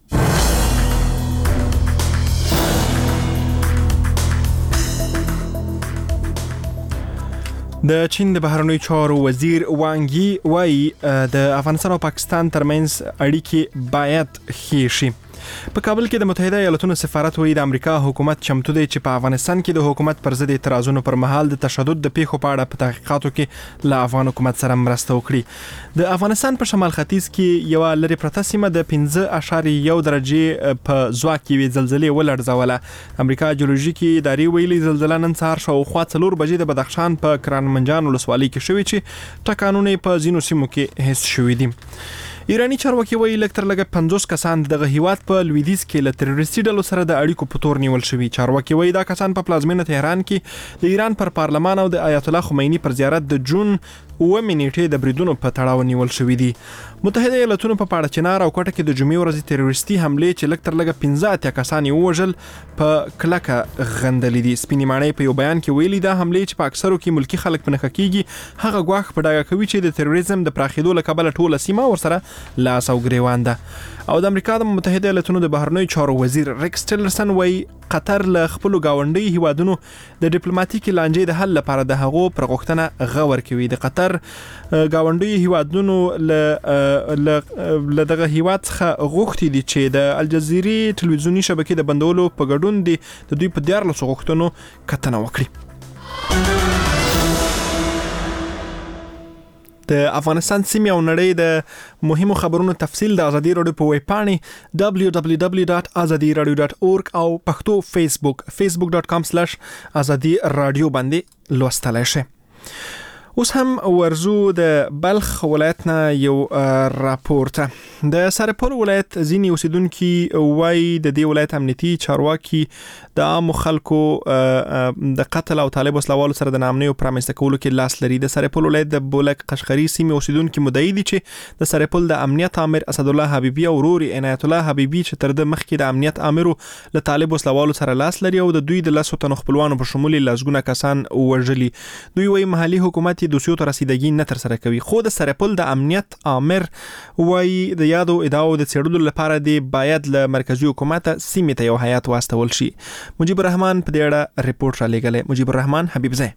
د چین د بهرنیو چارو وزیر وانګ یي وایي د افغانستان او پاکستان ترمنځ اړیکې باید ښې شي. په کابل کې د متحده ایالاتونو سفارت وایي د امریکا حکومت چمتو دی چې په افغانستان کې د حکومت پر ضد اعتراضونو پر مهال د تشدد د پیښو په اړه په تحقیقاتو کې له افغان حکومت سره مرسته وکړي. د افغانستان په شمال ختیځ کې یو لري پرته سیمه د 5.1 درجه په ځواک کې وی زلزلې ولړزوله. امریکا جیولوژیکي ادارې ویلي زلزله نن سهار شاوخوا 4 بجې د بدخشان په کرانمنجان ولسوالۍ کې شوې چې ټکانونه په ځینو سیمو کې حس شوي دي. ایرانی چارواکي وایي لږ تر لږه 50 کسان دغه هیواد په لویدیځ کې له تروریستي ډلو سره د اړیکو په تور نیول شوي. چارواکي وایي دا کسان په پلازمینه تهران کې د ایران پر پارلمان او د آیت الله خمینی پر زیارت د جون 9 نیټې د بریدونو په تړاو نیول شوي دي. متحده ایالاتونو په پاړه چنار او کوټه کې د جمعې ورځې تروریستي حملې چې لږ تر لږه 15 کسان یې ووژل په کلکه غندلې دي. سپینې ماڼۍ په یو بیان کې ویلي دا حملې چې په اکثرو کې ملکی خلک په نښه کیږي هغه ګواښ په ډاګه کوي چې د تروریزم د پراخېدو له کبله ټوله سیمه ورسره لاس او ګریوان ده. او د امریکا د متحده ایالاتونو د بهرنیو چارو وزیر ریکس ټیلرسن وایي قطر له خپل گاونډي هیوادونو د ډیپلوماټیکي لانجې د حل لپاره د هغو پر غوښتنه غور کوي. د قطر گاونډي هیوادونو له دغه هیواد څخه غوښتي دي چې د الجزیرې ټلویزیونی شبکې د بندولو په ګډون د دوی په 14 غوښتنو کتنه وکړي. د افغانستان سیمې او نړۍ د مهمو خبرونو تفصیل د ازادي راډیو په ویب پاڼې www.azadiradio.org او پښتو فیسبوک facebook.com/azadi radio باندې لوستلای شئ. اوس هم ورزو د بلخ ولایت نه یو راپورته. د سرپل ولایت ځینې اوسیدونکي وایي د دې ولایت امنیتي چارواکي د عامو خلکو د قتل او طالب وسلوالو سره د نامنیو پرامسته کولو کې لاس لري. د سرپل ولایت د بولک قشقري سیمې اوسیدونکي مدعي دي چې د سرپل د امنیت امر اسد الله حبیبي او ورور عنایت الله حبیبي چې تر د مخکې د امنیت امرو له طالب وسلوالو سره لاس لري او د دوی د لاسو تنو خپلوانو په شمول لاسګونه کسان وژلي. دوی وایي محلي حکومت دوسیو ته رسیدګي نه تر سره کوي. خو د سرپل د امنیت امر وایي د یادو ادعاو د څېړلو لپاره دی باید له مرکزی حکومت سیمې ته یو هیات واستول شي. مجيب الرحمن په دې اړه ریپورت را لېږلی. مجيب الرحمن حبیبزی.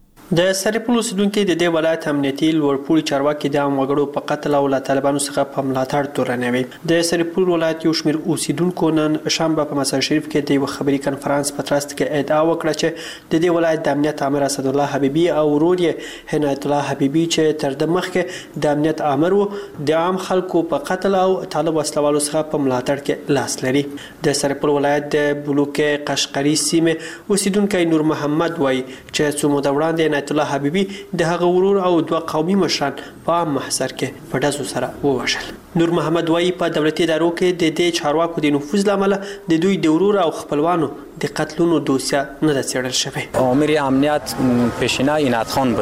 د سرپل اوسیدونکي د دې ولایت امنیتي لوړپوړي چارواکي د عام وګړو په قتل او له طالبانو څخه په ملاتړ تورنوي. د سرپل ولایت یو شمېر اوسیدونکو نن شنبه په مزار شریف کې د یو خبري کانفرنس په ترڅ کې ادعا وکړه چې د دې ولایت د امنیت امر اسد الله حبیبي او ورور یې عنایت الله حبیبي چې تر د مخکې د امنیت امر وو د عام خلکو په قتل او طالب وسلوالو څخه په ملاتړ کې لاس لري. د سرپل ولایت د بلوک قشقري سیمه اوسیدونکي نور محمد وایي چې څو موده وړاندې عنایت الله حبیبي د هغه ورور او دوه قومي مشران په عام محضر کې په ډزو سره ووژل. نور محمد وایي په دولتي ادارو کې د دې چارواکو د نفوذ لامل د دوی د ورور او خپلوانو د قتلونو دوسیه نه ده څېړل شوې. امیر امنیت پیشینه عنایت خان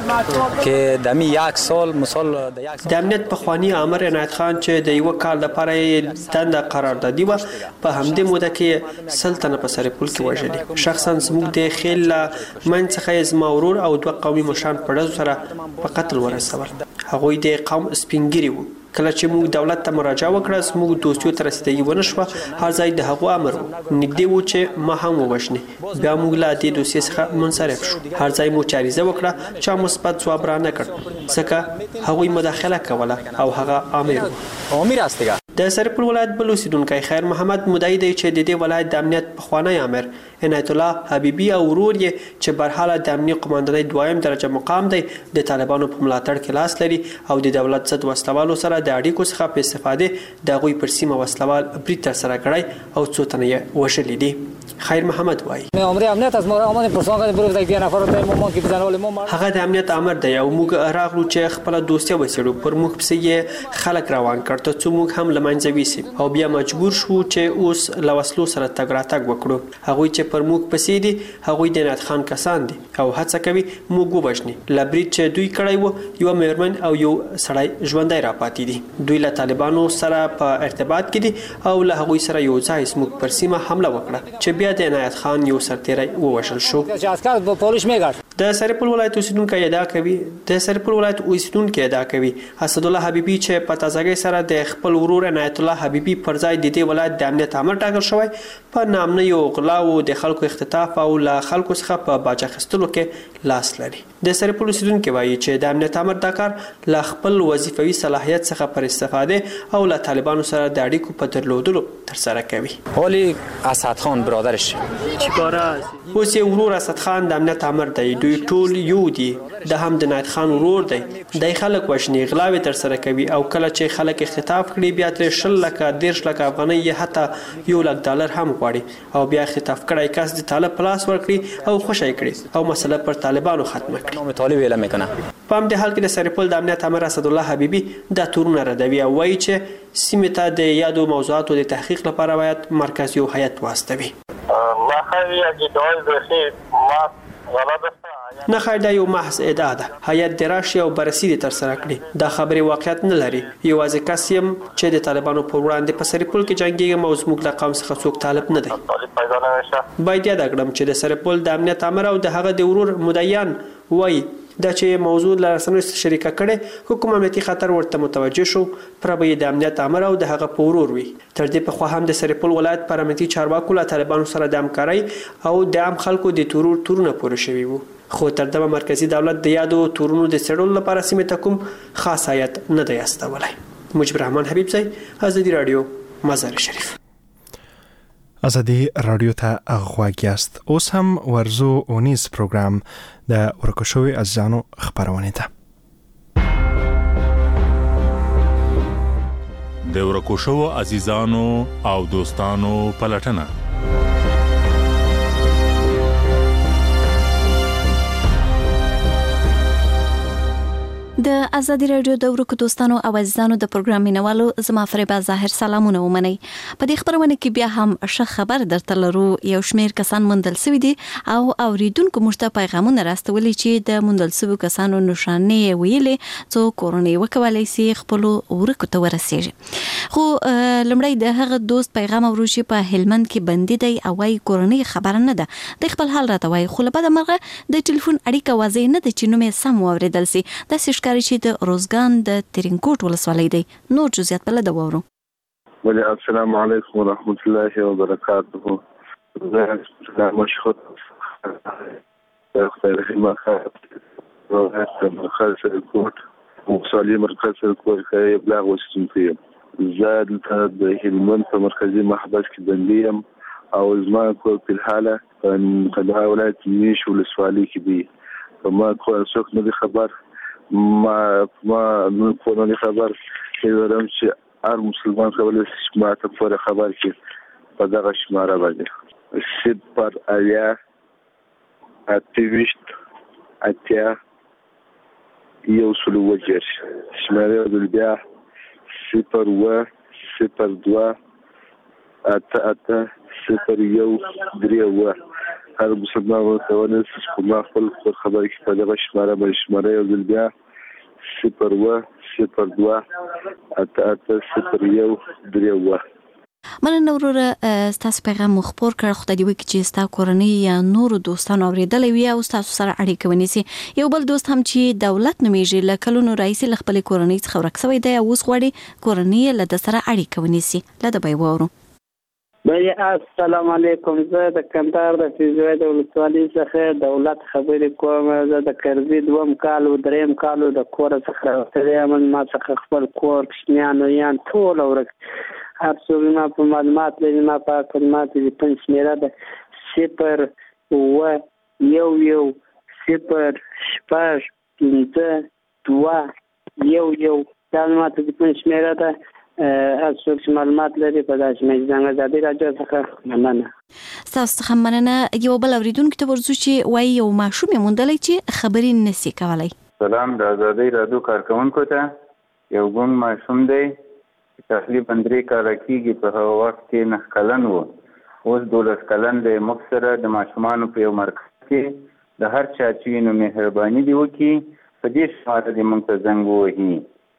بود که دمی یک سال مثال د امنیت پخوانی امر عنایت خان چې د یو کال لپاره دنده قراردادي و په همدې موده کې سلطنه په سرپل کې وژلي. شخصا زموږ د خیل من څخه زما ورور او دوه قومي مشران په ډزو سره په قتل ورسول. هغوی د قوم سپینګری وو. کله چې موږ دولت ته مراجعه وکړه موږ دوستیو ته رسیدګي ونه شوه. هر ځای د هغو امر نږدې و چې ما هم ووژني. بیا موږ له دې دوسیې څخه منصرف شو. هر ځای مو چاریزه وکړه چا مثبت ځواب را نه کړ ځکه هغوی مداخله کوله او هغه امیر است دیگه. د سرپل ولایت بل اوسیدونکی خیر محمد مدعي دی چې د دې ولایت د امنیت پخوانی امر عنایت الله حبیبي او ورور یې چې برحاله د امنیت قماندانۍ 2م درجه مقام دی د طالبانو په ملاتړ کې لاس لري او د دولت ضد وسلوالو سره د اړیکو څخه په استفاده د هغوی پر سیمه وسلوال برید ترسره کړی او څو تنه یې وژلي دي. خیر محمد وایي هغه د امنیت امر دی او موږ راغلو چې خپل دوستي وسیړو پر موږ پسې خلک روان کړ ته څو موږ هم لمنځوي سي او بیا مجبور شو چې اوس لوسلو سره تګ راتګ وکړو هغه چې پر موږ پسې دي هغه د عنایت خان کسان دي او هڅه کوي موږ وبښني لبرید چې دوی کړی وو یو مېرمن او یو سړی ژوندۍ را پاتې دي دوی له طالبانو سره په ارتباط کې دي او له هغه سره یو ځای موږ پر سیمه حمله وکړه چې بیا د عنایت خان یو سرتیری ووژل شو د سرپل ولایت اوسیدونکو ادعا کوي اسد الله حبیبي چې په تازګۍ سره د خپل ورور عنایت الله حبیبي پر ځای د دې ولایت د امنیت امر ټاکل شوی په نامنه یو غلاو د خلکو اختطاف او له خلکو څخه په باج اخیستلو کې لاس لري د سرپل اوسیدونکو وایي چې د امنیت امر د کار له خپل وظیفوي صلاحیت څخه پر استفاده او له طالبانو سره د اړیکو په درلودلو ترسره کوي ولی اسد خان برادرش چیکاره اوس یې ورور اسد خان د امنیت امر دی دوی ټول یو دي د هم د عنایت خان ورور دی د خلک وژني غلاوي تر سره کوي او کله چې خلک اختطاف کړي بیا تر 10 لک افغانۍ حتی $1,00,000 هم غواړي او بیا اختطاف کړي کس د طالب پلاس ورکړي او خوشی کړي او مسله پر طالبانو ختمه کړي طالب اعلان میکنه په همدې حال کې د سرپل د امنیت امر اسد الله حبیبي د تورونه ردوي او وایي چې سیمه ته د یادو موضوعاتو د تحقیق لپاره باید مرکزي هیئت واستوي نه خیر دا یو محض ادعا ده هیئت د راشي او بررسي تر سره کړي دا خبره واقعیت نه لري یوازې کسیم چې د طالبانو په وړاندې په سرپل کې جنگي موضوع د قوم څخه څوک طالب نه دی باید یاد کړم چې د سرپل د امنیت امر او د هغه د ورور مدین وایي دا چې موضوع له رسنیو شریکه کړي حکومت امنیتي خطر ورته متوجه شو پربې د امنیت امر او د هغه پورور وي تر دې په خو هم د سرپل ولایت پر امنیتي چارواکو له طالبانو سره د همکارۍ او د عام خلکو د تورونه پوره شوی وو خو تر دغه مرکزی دولت د یادو تورونو د څېړلو لپاره سیمه ته کوم خاص هیئت نه دی استولای مجيب رحمان حبیب صاحب ازادي رادیو مزار شریف ازادي رادیو ته غواګیاست اوس هم ورزو اونیز پروګرام د ورکوشوي ازانو خبرونه ده د ورکوشو عزیزانو او دوستانو پلټنه د ازادي رادیو د ورکو دوستانو او عزیزانو د پروګرام مینوالو زما فریبا ظاهر سلامونه ومني په دې خبرونه کې بیا هم ښه خبر درته لرو یو شمیر کسان مندل سوي دي او اوریدونکو مشته پیغامونه راستولي چې د مندل سوي کسانو نشانه ویلې څو کورونی وکولای سي خپل ورکو ته ورسیږي خو لمړی د هغه دوست پیغام وروشي په هلمند کې بندي دی او وايي کورونی خبر نه ده د خپل حال راته وايي خو په د مرغه د ټلیفون اړیکه واضح نه ده چې نو مې سم اوریدل سي د ښکاری چې د روزګان د ترینکوټ ولسوالۍ دی نور جزئیات بل د وورو ولی السلام علیکم ورحمت الله وبرکاته زه مشهور خیر ما مرکز کوټ مصالح مرکز کوټ کې بلاغ وسیمتي زاد د هلمند په مرکزی محبس کې بندیم او زما کو په حاله په ولایت نیش ولسوالۍ کې دی ما کو څوک نه خبر ما نو خبر ورم چې هر مسلمان کولای شي ما ته پوره خبر کې په دغه شماره باندې صفر آیا اکټیویست اتیا یو سلو وجر شماره بیا صفر و صفر دوا اتا صفر یو درې و هر مسلمان کولای شي ما خپل خبر کې په دغه شماره یو بیا صفر و صفر دوا اتا صفر یو درې و مننه وروره ستاسو پیغام مخبر کړ خو د دې وکی چې ستاسو کورنۍ یا نور دوستانو اوریدلې وي او تاسو سره اړیکه ونیسي یو بل دوست هم چې دولت نومیږي لکلونو رئیس خپل کورنۍ څخه ورکسوي دی او اوس غواړي کورنۍ له سره اړیکه ونیسي لدا به وورو بیا السلام علیکم زه د کندهار د فیضوي د ولسوالۍ څخه دولت خبرې کوم زه د کرزي دوم کال او دریم کال د کور څخه راوتلی من ما څخه خپل کور کښنیانو یان ټول ورک هر څوک ما په معلومات لري ما په کلمات دي پنځ شمیره ده صفر و یو صفر شپږ پنځه دوا یو معلومات دي پنځ شمیره ده هر څوک چې معلومات لري په داسې میدان ازادي راډیو څخه مننه. تاسو څخه مننه. یو بل اوریدونکو ته ورځو چې وایي یو ماشوم یې موندلی چې خبرې نسی کولی. سلام د ازادي راډیو کارکونکو ته. یو ګونګ ماشوم دی چې تقریبا 3 کاله کېږي، په هغه وخت کې 9 کلن و، اوس 12 کلن دی. موږ سره د ماشومانو په یو مرکز کې د هر چا چې وي نو مهرباني دې وکړي په دې شماره دې موږ ته زنګ ووهي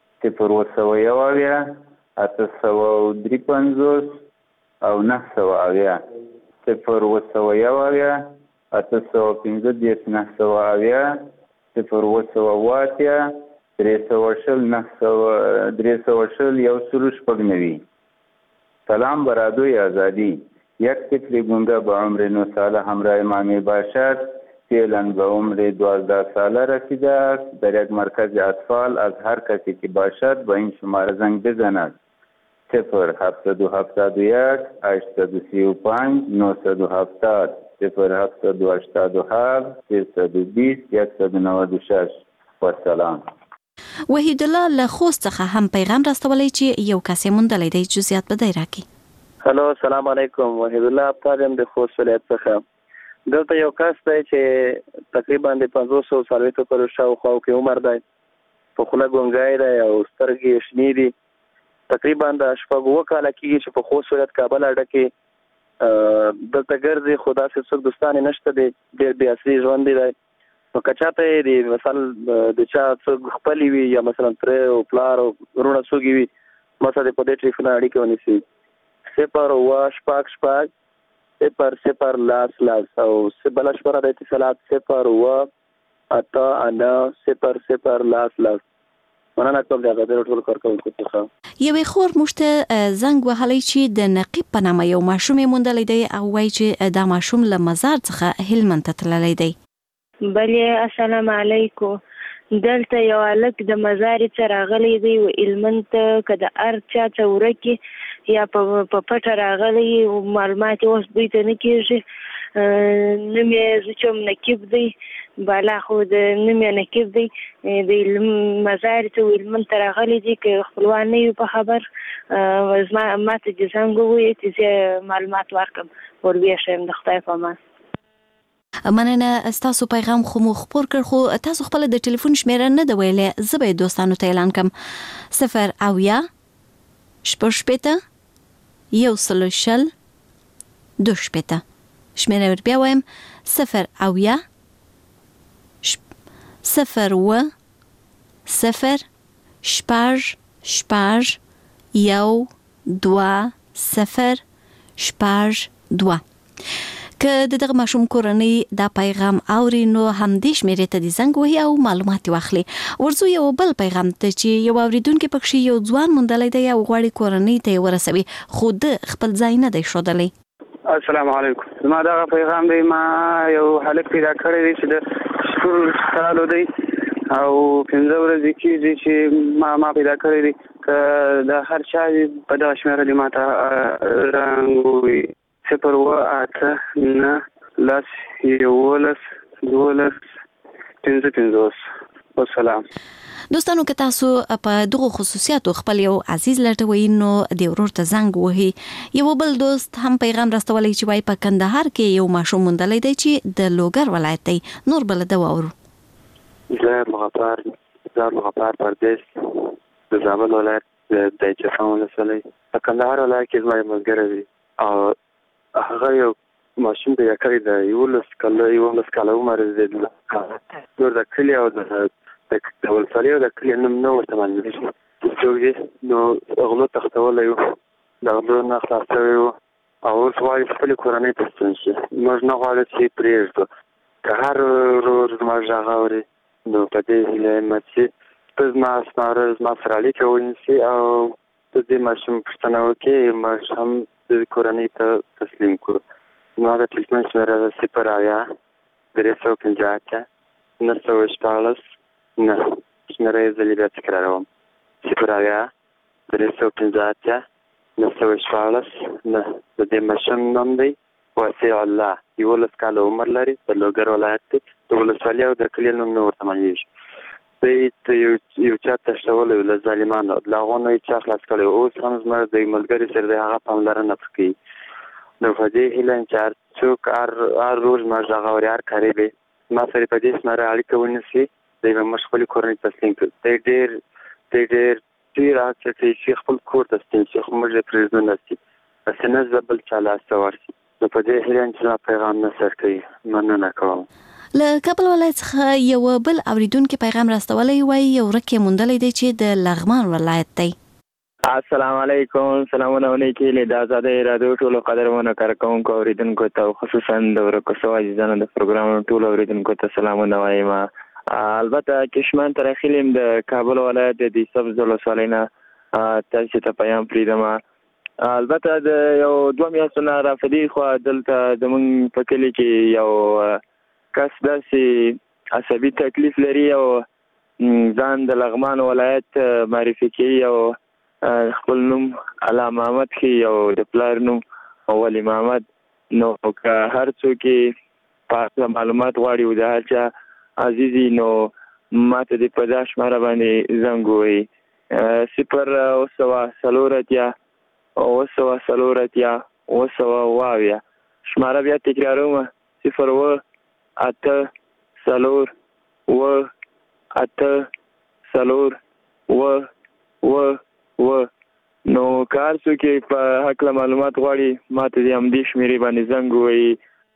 021 853 او 900 021 853 900 018 320 سلام برادوی آزادی. یک طفل گونگا به عمر 9 ساله همراه مامی باشد. فعلا به عمر 12 ساله رسیده است. در یک مرکز اطفال از هر کسی که باشد به این شماره زنگ بزند 0771 835 970 0787 320 196 و سلام. وحید الله له خوست څخه هم پیغام راستولی چې یو کس یې موندلی دی. جزئیات به دی راکړي. هلو السلام علیکم. وحید الله ابطال یم د خوست ولایت څخه. دلته یو کس دی چې تقریبا د 500 څلوېښتو کلو شاوخوا کې عمر دی، په خوله ګونګی دی او سترګې یې شنې دي. تقریبا د 4 کاله کېږي چې په خوست ولایت کابل اډه کې دلته ګرځي، خو داسې څوک دوستان یې نشته دی، ډېر بې اصلي ژوند دی. نو که چاته یې د مثلا د چا څوک خپلې وي یا مثلا تره او پلار او وروڼه څوک وي، مثلا په دې ټلیفون اړیکې ونیسي 0 0 لاس او بله شماره د اتصالات 0 8 9 0 لاس. مننه کوم د غزل ټول کارکونکو څخه. یوې خور موږ ته زنګ وهلی چې د نقیب په نامه یو ماشوم یې موندلی دی او وایي چې دا ماشوم له مزار څخه هلمند ته تللی دی. بلې السلام علیکم. دلته یو هلک د مزارې څخه راغلی دی و هلمند ته، که د هر چا څه ورکې یا په پټه راغلی معلومات یې اوس دوی ته نه کېږي. نوم یې زه چې نقیب دی، بالا خو د نوم یې نقیب دی، د مزارې څخه هلمند ته راغلی دی. که خپلوان نه یو په خبر ما ته چې زنګ ووایي چې زه معلومات ورکړم وربیا شم. د خدای په امان. مننه. ستاسو پیغام خو مو خپور کړ، خو تاسو خپل د ټلیفون شمیره نه دی ویلې. زه به دوستانو ته اعلان کړم 0 شپږ 1 2 شمیره ور بیا وایم 0 0 شپږ 1 2 0 2. که دغه ماشوم کورنۍ دا پیغام اوري نو همدې شمیرې ته د زنګ وهي او معلومات واخلي. ورځو یو بل پیغام ته چې یو اوریدونکو پکې یو ځوان موندلی دی او غواړي کورنۍ ته ورسوي، خو د خپل ځای نه دی ښودلی. السلام علیکم. زما دغه پیغام دی، ما یو هلک پیدا کړی دی چې د شکر کالو دی او 15 ورځې کېږي چې ما پیدا کړی دی. که د هر چا په دغه شمیره دې ما ته رنګ ووایي 0 8 9 11 12 15. والسلام. دوستانو که تاسو په دغه خصوصیاتو خپل یو عزیز لټوي نو د ورور ته زنګ وهي. یو بل دوست هم پیغام راستولی چې وای په کندهار کې یو ماشوم موندلی دی چې د لوګر ولایت دی. نور بل د واورو. زار مغفار پردیس د زابل ولایت د چفان ولسوالۍ په کندهار ولایت کې زما ملګری دی او هغه یو ماشوم پیدا کړی دی. 11 کاله عمر دی. نور د کلي او د ولسوالۍ او د کلي نوم نه ورته معلومېږي. څوک دی نو غلو تختولی و، د غلو نه خلاص شوی و او اوس غواړي خپلې کورنۍ ته ستون شي. موږ نه غواړو چې پرېږدو. که هر ورور زما غږ اوري نو په دې هیله یم چې ته زما سره اړیکه ونیسي او د دې ماشوم پوښتنه وکړي، موږ هم د کورنۍ ته تسلیم کړو. زما د ټلیفون شمیره ده 0 350 914 9. شمیره یې زه بیا تکراروم 0 350 914 9. د دې ماشوم نوم دی وسیع الله. 11 کاله عمر لري، د لوګر ولایت دی. د ولسوالۍ او د کلي نوم نه ورته معلومېږي. یو چا تشتولی له ظالمانو له هغو نه یې چا خلاص کړی. اوس هم زما د ملګري سره د هغه پاملرنه پرې کوي. نو په دې هیله یم چې هر څوک هر روز ما غږ اوري، هر کاری دی ما سره په دې شمېره اړیکه ونیسي، دی به موږ خپلې کورنۍ ته ستین کړو. دی ډېر هڅه کوي چې خپل کور ته ستین شي، خو موږ یې پرېږدو نه شي، هسې نه زه بل چا لاس ته ورشي. نو په دې هیله یم چې زما پیغام نشر کوي. مننه کوم. له کابل ولایت څخه یو بل اوریدونکو پیغام راستولی وای، یو ورکه موندلې دی چې د لغمان ولایت دی. السلام علیکم، سلامونه ونیکي له د آزادۍ رادیو ټولو قدرمنو کارکونکو اوریدونکو ته، خصوصا د ورکو شوو عزیزانو د پروګرام ټولو اوریدونکو ته سلامونه وایم. البته کشمن تر اخیلم د کابل ولایت د سبز ولسوالۍ نه تاسو ته پیغام پریدم. البته د یو 2 میاشتو نه رافدي خو دلته زمونږ په کلي کې یو کس داسې عصبي تکلیف لري او ځان د لغمان ولایت معرفي کوي او خپل نوم علا محمد ښي او د پلار نوم ولی محمد. نو که هر څوک په معلومات غواړي او د هر چا عزیزي نو ماته د په دا شماره باندې زنګ ووهي 0 شماره بیا تکراروم 0 8 4 8 4 نو کار څوک په حق معلومات غواړي ماته د همدې شمیرې باندې زنګ ووهي.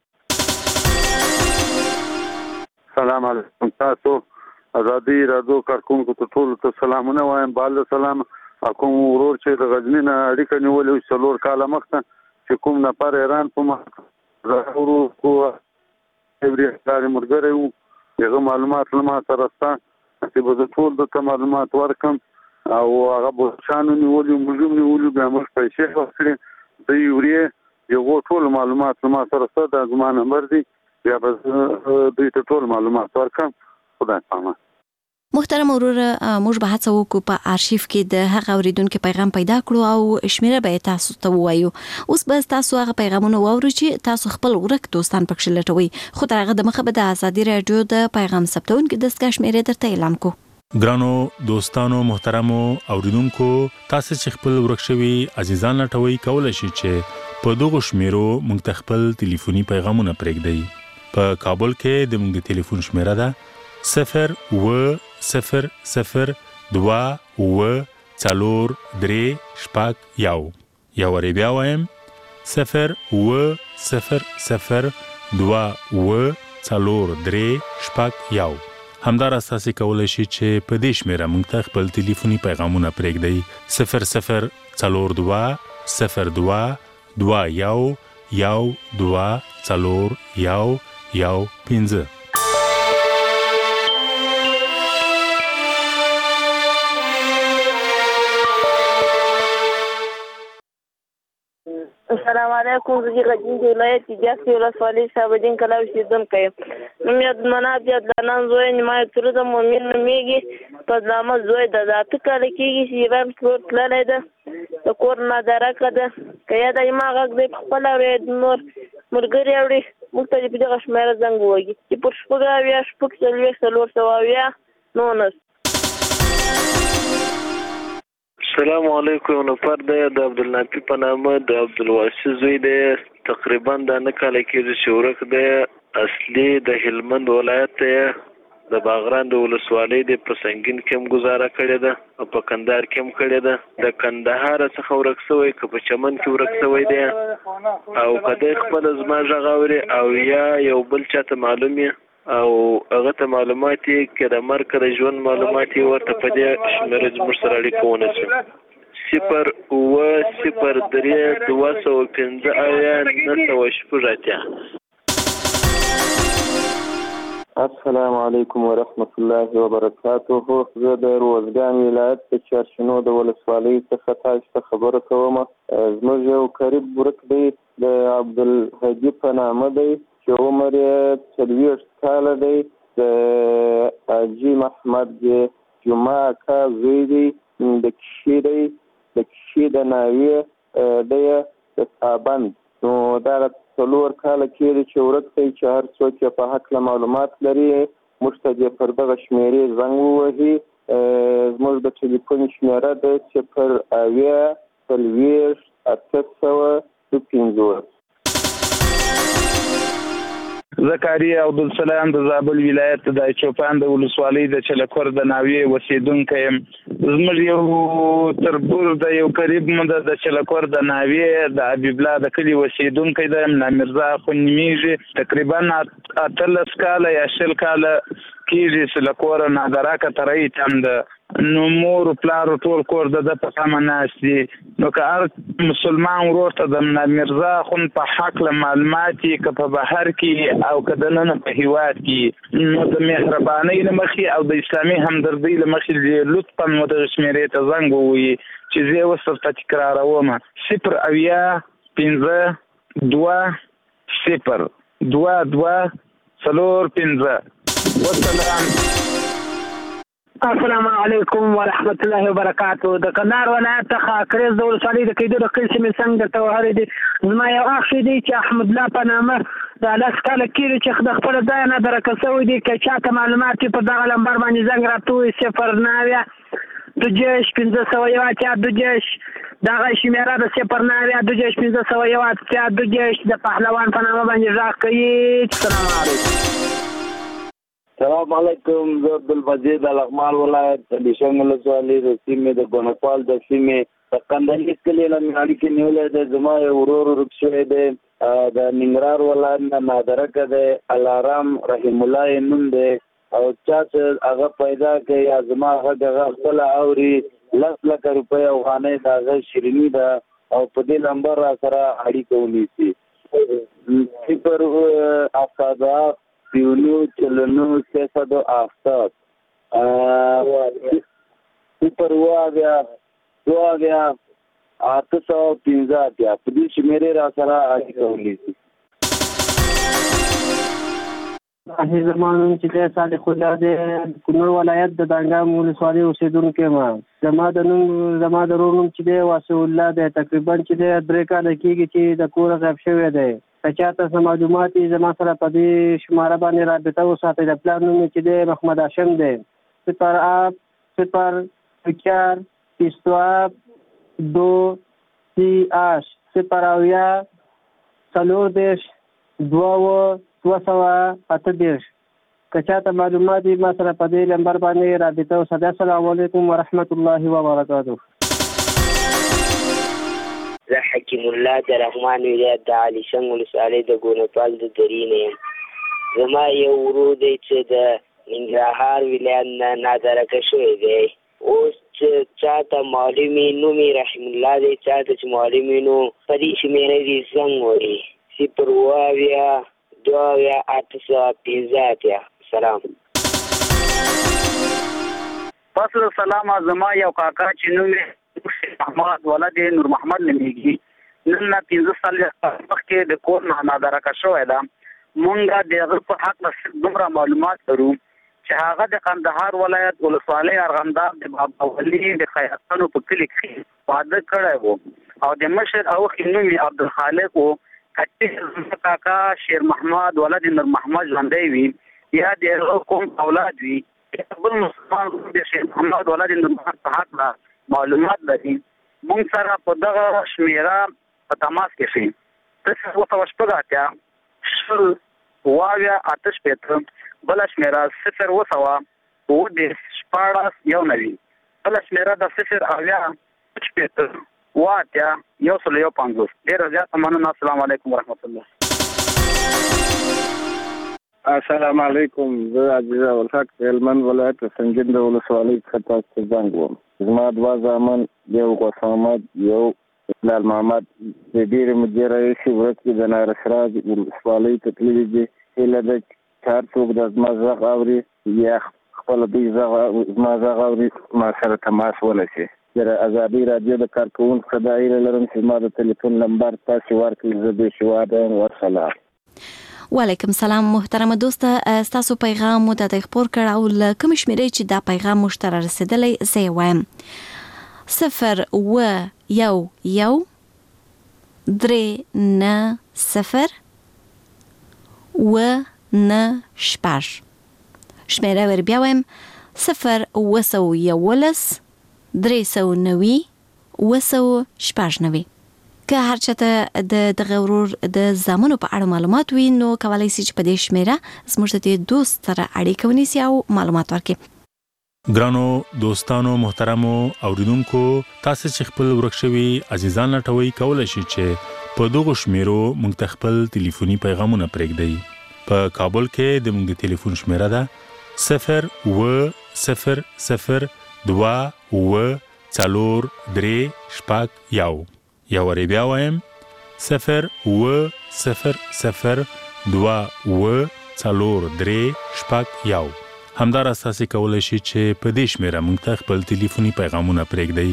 سلام علیکم، تاسو ازادي رادیو کارکونکو ته ټولو ته سلامونه وایم. بال سلام کوم ورور چې د غزنی نه اړیکه نیولې 4 کاله مخته چې کوم نفر ایران په مخ ضرورو کو ایبري کاری مرګره وو، هغه معلومات له ما سره ستا چې به ټول د معلومات ورکم او هغه بوشانو نیولې موږ نیولې به موږ پیسې ورکړي. د یوري یو ټول معلومات له ما سره ستا د زما نمبر دی، بیا به دوی ته ټول معلومات ورکم. خدای پامه. محترم ورور، موږ به هڅه وکړو په آرشیف کې د هغه اوریدونکو پیغام پیدا کړو او شمیره به تاسو ته ووایو. اوس به تاسو هغه پیغامونه واورئ چې تاسو خپل ورک دوستان پکښ لټوي، خو تر هغه د مخه به د آزادي رادیو د پیغام ثبتونکو دستګاه شمیره درته اعلان کو. ګرانو دوستانو محترمو اوریدونکو، تاسو چې خپل ورک شوي عزیزان لټوي کولای شئ چې په دغه شمیرو موږ ته خپل ټلیفوني پیغامونه پرېږدئ. په کابل کې د موږ د ټلیفون شمیره ده 0 0 0 2 4 3 شپږ یو. یو وری بیا وایم 0 0 0 2 4 3 شپږ یو. همدارس تاسو کولای شئ چې په دې شمیره موږ ته خپل ټلیفوني پیغامونه پرېږدئ 0 0 4 2 0 2 2 1 1 2 4 1 1 5. السلام علیکم، زه غزنی ولایت جاسي ولسوالۍ صاحبدین کلا اوسیدونکی یم. نوم یې عبدالمناف عدنان زوی نیمایي تروده مومن نومیږي. په نامه زوی د 8 کاله کېږي چې ایران کور تللی ده، د کور نادرکه ده. که یا د ما غږ دی په خپله اوري نور ملګري اوري موږ ته په دغه شمېره زنګ ووهي چې پر 4 السلام علیکم. نفر دی د عبدالنافي په نامه د عبدالواسی زوی دی، تقریبا د 9 کاله کېږي چې ورک دی. اصلي د هلمند ولایت دی، د باغران د ولسوالۍ دی. په سنګین کې هم گزاره کړې ده او په کندهار کې هم کړې ده. د کندهار څخه ورک شوی که په چمن کې ورک شوی دی او که دی خپل زما غږ اوري او یا یو بل چاته معلوم او هغه ته معلومات یې که د مرګ د ژوند معلومات یې ورته په دې شمېره زموږ سره اړیکه ونیسي 0 0 3 215 السلام علیکم ورحمت الله وبرکاته. زه د روزګان ولایت د چارشنو د ولسوالۍ څخه تاسو ته خبره کوم. زموږ یو قریب ورک دی د عبدالهادي په نامه دی چې عمر یې 40 کاله دی. د حاجي محمد جمعه کا زوی دی، د کشي دی، د کشي د ناوی دی د صابند. نو دا 4 کاله کېږي چې ورک دی چې هر څوک په حق له معلومات لري موږ ته دې پر دغه شمېرې زنګ ووهي. زموږ د ټلیفون شمېره ده 040 زکریا عبدالسلام د زابل ولایت د چوپان د ولسوالۍ د چلکور د ناوې اوسیدونکی یم. زموږ یو تربور د یو قریب مو د چلکور د ناوې د حبیب الله د کلي اوسیدونکی دی. ملا مرزا خو نومیږي. تقریبا 18 کاله یا 20 کاله کېږي چې له کوره نادراکه ترۍ تم ده. نو مور پلار ټول کور د په سمه ناست دي. نو که هر مسلمان ورور ته د ملا مرزا خون په حق له معلومات یې که په بهر کې او که دننه په هیواد کې نو د مهربانۍ له مخې او د اسلامي همدردۍ له مخې لطفا مو دغه شمېرې ته زنګ ووهي چې زه یې اوس ورته تکراروم 08022 والسلام. السلام علیکم ورحمت الله وبرکاتو. د کندهار ولایت څخه کریز د ولسوالۍ د کیدو د کلي سیمې څنګه درته وهلی دي. زما یو اخ دی چې احمد الله په نامه د 10 کاله کېږي چې د خپله ځایه نه درکه شوی دی. که چاته معلومات وي په دغه لمبر باندې زنګ راته ووایي 092 دغه شمېره د 092 د پهلوان په نامه باندې غږ کوي. السلام علیکم. السلام علیکم. زه عبدالمجید لغمان ولایت د لیشنګ ولسوالۍ د سیمې د ګونکوال د سیمې د قندلیز کلي نه مې اړیکې نیولی دی. زما یو ورور ورک شوی دی د ننګرهار ولایت نه نادرکه دی. الارام رحیم الله یې نوم دی او چا چې هغه پیدا کوي یا زما هغه خپله اوري 10 لکه روپۍ افغانۍ د هغه شیریني ده او په دې نمبر را سره اړیکه ونیسي. 0 پیونو چلنو 370 815 په دې شمېرې را سره اړیکه ونیسي. زما نوم چې دی صالح الله دی. کونړ ولایت د دانګام ولسوالۍ اوسېدونکی یم. زما د ورور نوم چې دی واسع الله دی. تقریبا چې دی 3 کاله کېږي چې د کوره غیب شوی دی. که چاته څه معلومات وي زما سره په دې شماره باندې رابطه وساتئ. د پلار نوم چې دی محمد هاشم دی. 08024 که چاته معلومات وي ما سره په دې نمبر باندې رابطه وساتئ. السلام علیکم ورحمت الله وبرکاته. زه حکیم الله د رحمان ولایت د علیشنګ ولسوالۍ د ګونپال د درې نه یم. زما یو ورور دی چې د ننګرهار ولایت نه نادرکه شوی دی. اوس چې چاته معلوم وي نوم یې رحیم الله دی. چاته چې معلوم وي نو په دې شمېرې دې زنګ ووهي 082 سلام. پس له سلامه زما یو کاکا چې نوم یې محمد ولد نور محمد نومیږي. نن نه 15 سال مخکې د کور نه نادرکه شوی ده. مونږ د هغه په حق دومره معلومات لرو چې هغه د کندهار ولایت ولسوالۍ ارغنداب د بابا ولي د خیاطانو په کلي کې واده کړی و او د مشر او نوم یې عبدالخالق و. کچې کاکا شیر محمد ولد نور محمد ژوندی وي یا د هغه کوم اولاد وي بل مسلمان د شیر محمد ولد نور محمد په حق معلومات لري مونږ سره په دغه شمېره په تماس کې شي. 080 بله شمېره 0 بله شمېره د 0 ډېره زیاته مننه. السلام علیکم ورحمت الله. السلام علیکم. زه عزیزه الحق هلمند ولایت سنجد د ولسوالۍ څخه تاسو ته زنګ وم. زما 2 زامن یو غوث محمد یو اسلام محمد د ډېرې مودې راهیسې ورک دي د نارسراج ولسوالۍ ته تللي دي. هیله ده چې هر څوک د زما غږ اوري یا خپله دوی زما غږ اوري ما سره تماس ونیسي. د ازادۍ راډیو د کارکوونکو څخه دا هیله لرم چې زما د تلیفون نمبر تاسې ورکړئ. زه بېسواده یم. والسلام. وعلیکم سلام محترم دوسته. تاسو پیغام مو ته خبر کړ او کوم شمیرې چې دا پیغام مشترک رسیدلی زه وایم 011 390 و 9 شپږ شمیره ور بیا وایم 011 390 990 که هر چاته د غورور د زمونو په اړه معلومات وي نو کولای شي چې په دې شمیره زموږ د دوست سره اړیکه ونیسي او معلومات ورکړي. ګرانو دوستانو محترمو اوریدونکو تاسو چې خپل ورکشوي عزیزان لټوي کولای شي چې په دغه شمیرو موږ خپل ټلیفوني پیغامونه پرېږدئ. په کابل کې د موږ د ټلیفون شمیره ده 0100243 یا ور بیا وایم 0100243 همدار اساسي کولای شي چې په دې شمیره موږ ته خپل ټلیفوني پیغامونه پرېږدئ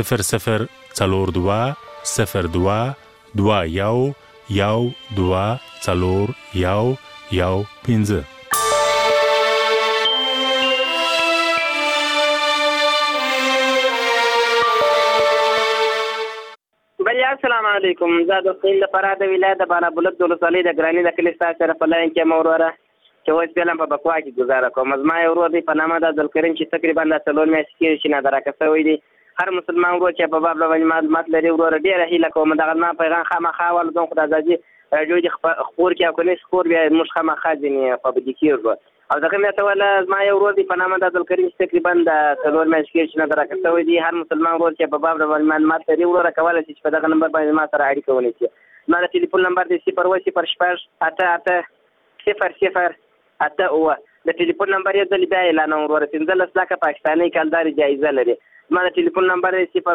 00222 السلام علیکم. زه د خپل لپاره د ولایت د بانه بلد د ولسوالۍ د ګرانی د کلی سره په لاین کې موروره چې اوس فلم په بکوا کې گزاره کوم. زما یو ورور دی په نامه د عبدالکریم چې تقریبا د 3 میاشتې کې چې نه درکه شوی دی. هر مسلمان ورور چې په باب باندې معلومات لري ورور ډیره هیله کوم دغه ما پیغام خامخا ولدون خدای ځي راجو دي خبر کې او کني خبر بیا مش خامخا ځنی په دې کې او دغه مې ته ولا زما یو ورور دی په نامه د عبدالکریم چې تقریبا د 3 میاشتې کې چې نه درکه شوی دی. هر مسلمان ورور چې په باب باندې معلومات لري ورور کولای شي چې په دغه نمبر باندې ما سره اړیکه ونیسي. ما د ټلیفون نمبر دی 01088 د ټلیفون نمبر یې د بیا اعلان ورور 15 لک پاکستاني کالداري جایزه لري. ما د ټلیفون نمبر دی 01088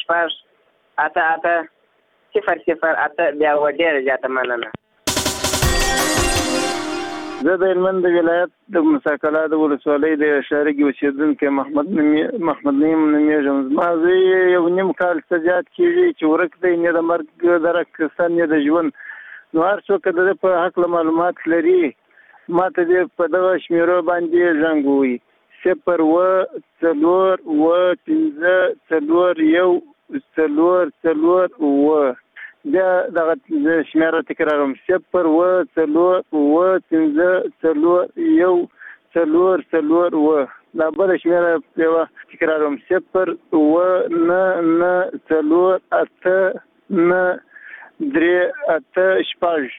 بیا وړاندې راځه مننه. زه د هلمند ولایت د مساکلا د ولسوالۍ د شارګي اوسیدونکو محمد نیم نومیږم. زما زوی یو نیم کال څخه زیات کېږي چې ورک دی، نه د مرګ درک سن نه د ژوند. نو هر څوک د په حق معلومات لري ما ته دې په دغه شمیرو باندې زنګ ووهي 0104414 بیا دغه شمیره تکراروم 0104414 دا بل شمیره یو تکراروم 01948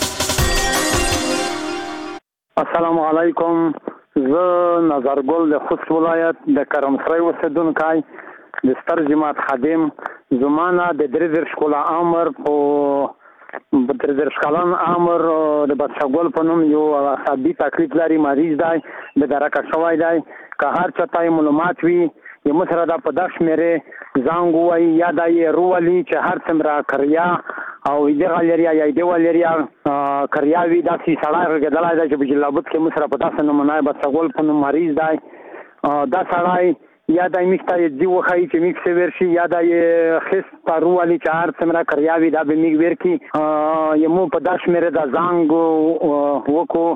السلام علیکم. زه نظرګل د خوست ولایت د کرمسرای اوسیدونکی د ستر جماعت خادم. زمانه د درېدر شکولا امر په درېدر شکلان امر د بچګل په نوم یو عصبي تکلیف لري مریض دی د درکه شوی دی. که هر چا معلومات وي یو سره د پداش مېره زنګ وای یا د روالي چې هر څومره کریا او د غالریا یا د والریا کریاوی د سي سړی غدلای د چې بجلابت کې مسره پداس نمونه بچګل په نوم مریض دی. دا سړی یا د میکته دی وخی چې میکس ورشي یا د خص پروالی چې هر څومره کریاوی دا به میګ ورکی یمو په داش مېره د زنګ وکو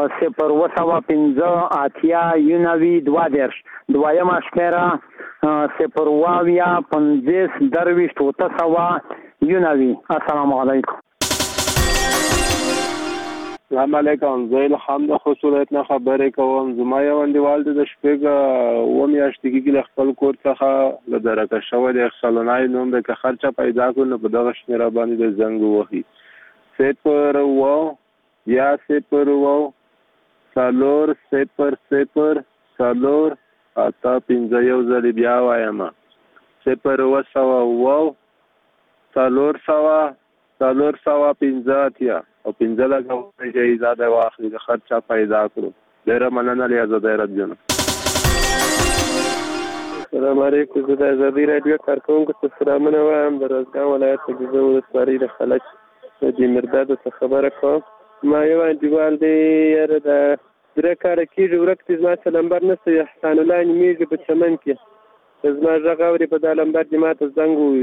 015 یونوي 2 دویم شمیره 050 درویش 200 یونوي. السلام علیکم. السلام علیکم. زه الحمد د خصوصیت نه خبرې کوم. زما یو انډیوال د شپږ و میاشتې کې له خپل کور څخه له درکه شوی د سالونای نوم د خرچه پیدا کړ نو په دغه شمیره باندې د زنګ ووهي 0 بیا وایم 0 او 15 لکه جایزه د واخلي د خرچه پیدا کړو. ډیره مننه لیا زده راځم. السلام علیکم. زه د ازادي رادیو کارکونکو ته سلامونه وایم. د روزګان ولایت د ګیزو ولسوالۍ د خلک د مرداد څخه خبره کوم. ما یو انډیوال دی یاره د 3 کاله کېږي ورک دی. زما څه نمبر نشته احسان الله نومیږي په چمن کې. زما غږ اوري په دا نمبر دې ما ته زنګ ووهي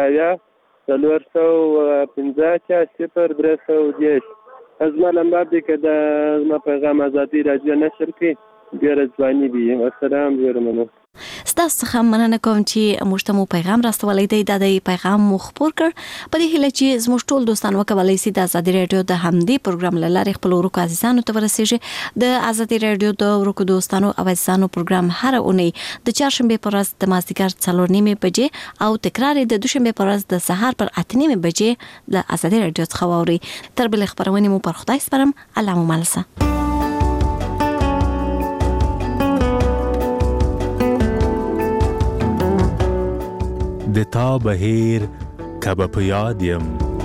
0 زما نمبر دی که د زما پیغام ازادي رادیو نشر کړي ډېره ځواني وي. السلام ډېره مننه. ستاسو څخه مننه کوم چې موږ ته مو پیغام راستولی دی. دا د پیغام مو خپور کړ په دې هیله چې زموږ ټول دوستان وکولای شي د آزادي رادیو د همدې پروګرام له لارې خپل ورکو عزیزانو ته ورسیږي. د آزادي رادیو د ورکو دوستانو او عزیزانو پروګرام هر اونۍ د چهارشنبه په ورځ د مازدیګر 4:30 بجې او تکرار د دوشنبه په ورځ د سهار پر 8:30 بجې د آزادي رادیو څخه واوري. تر بل خبرونه مو پر خدای سپارم. الله مو مالسه. د تا بهیر کبه په یاد یم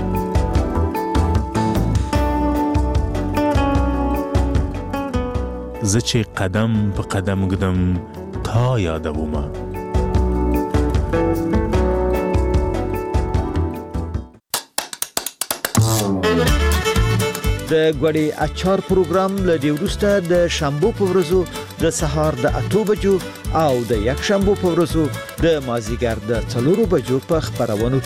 زه چې قدم په قدم ګدم تا یادومه. د غوړي اچار پروګرام لدی ورسته د شنبه په ورځو د سهار د 8 بجو او د یک شنبه په ورځو د مازیګر د 4 بجو په خبرونو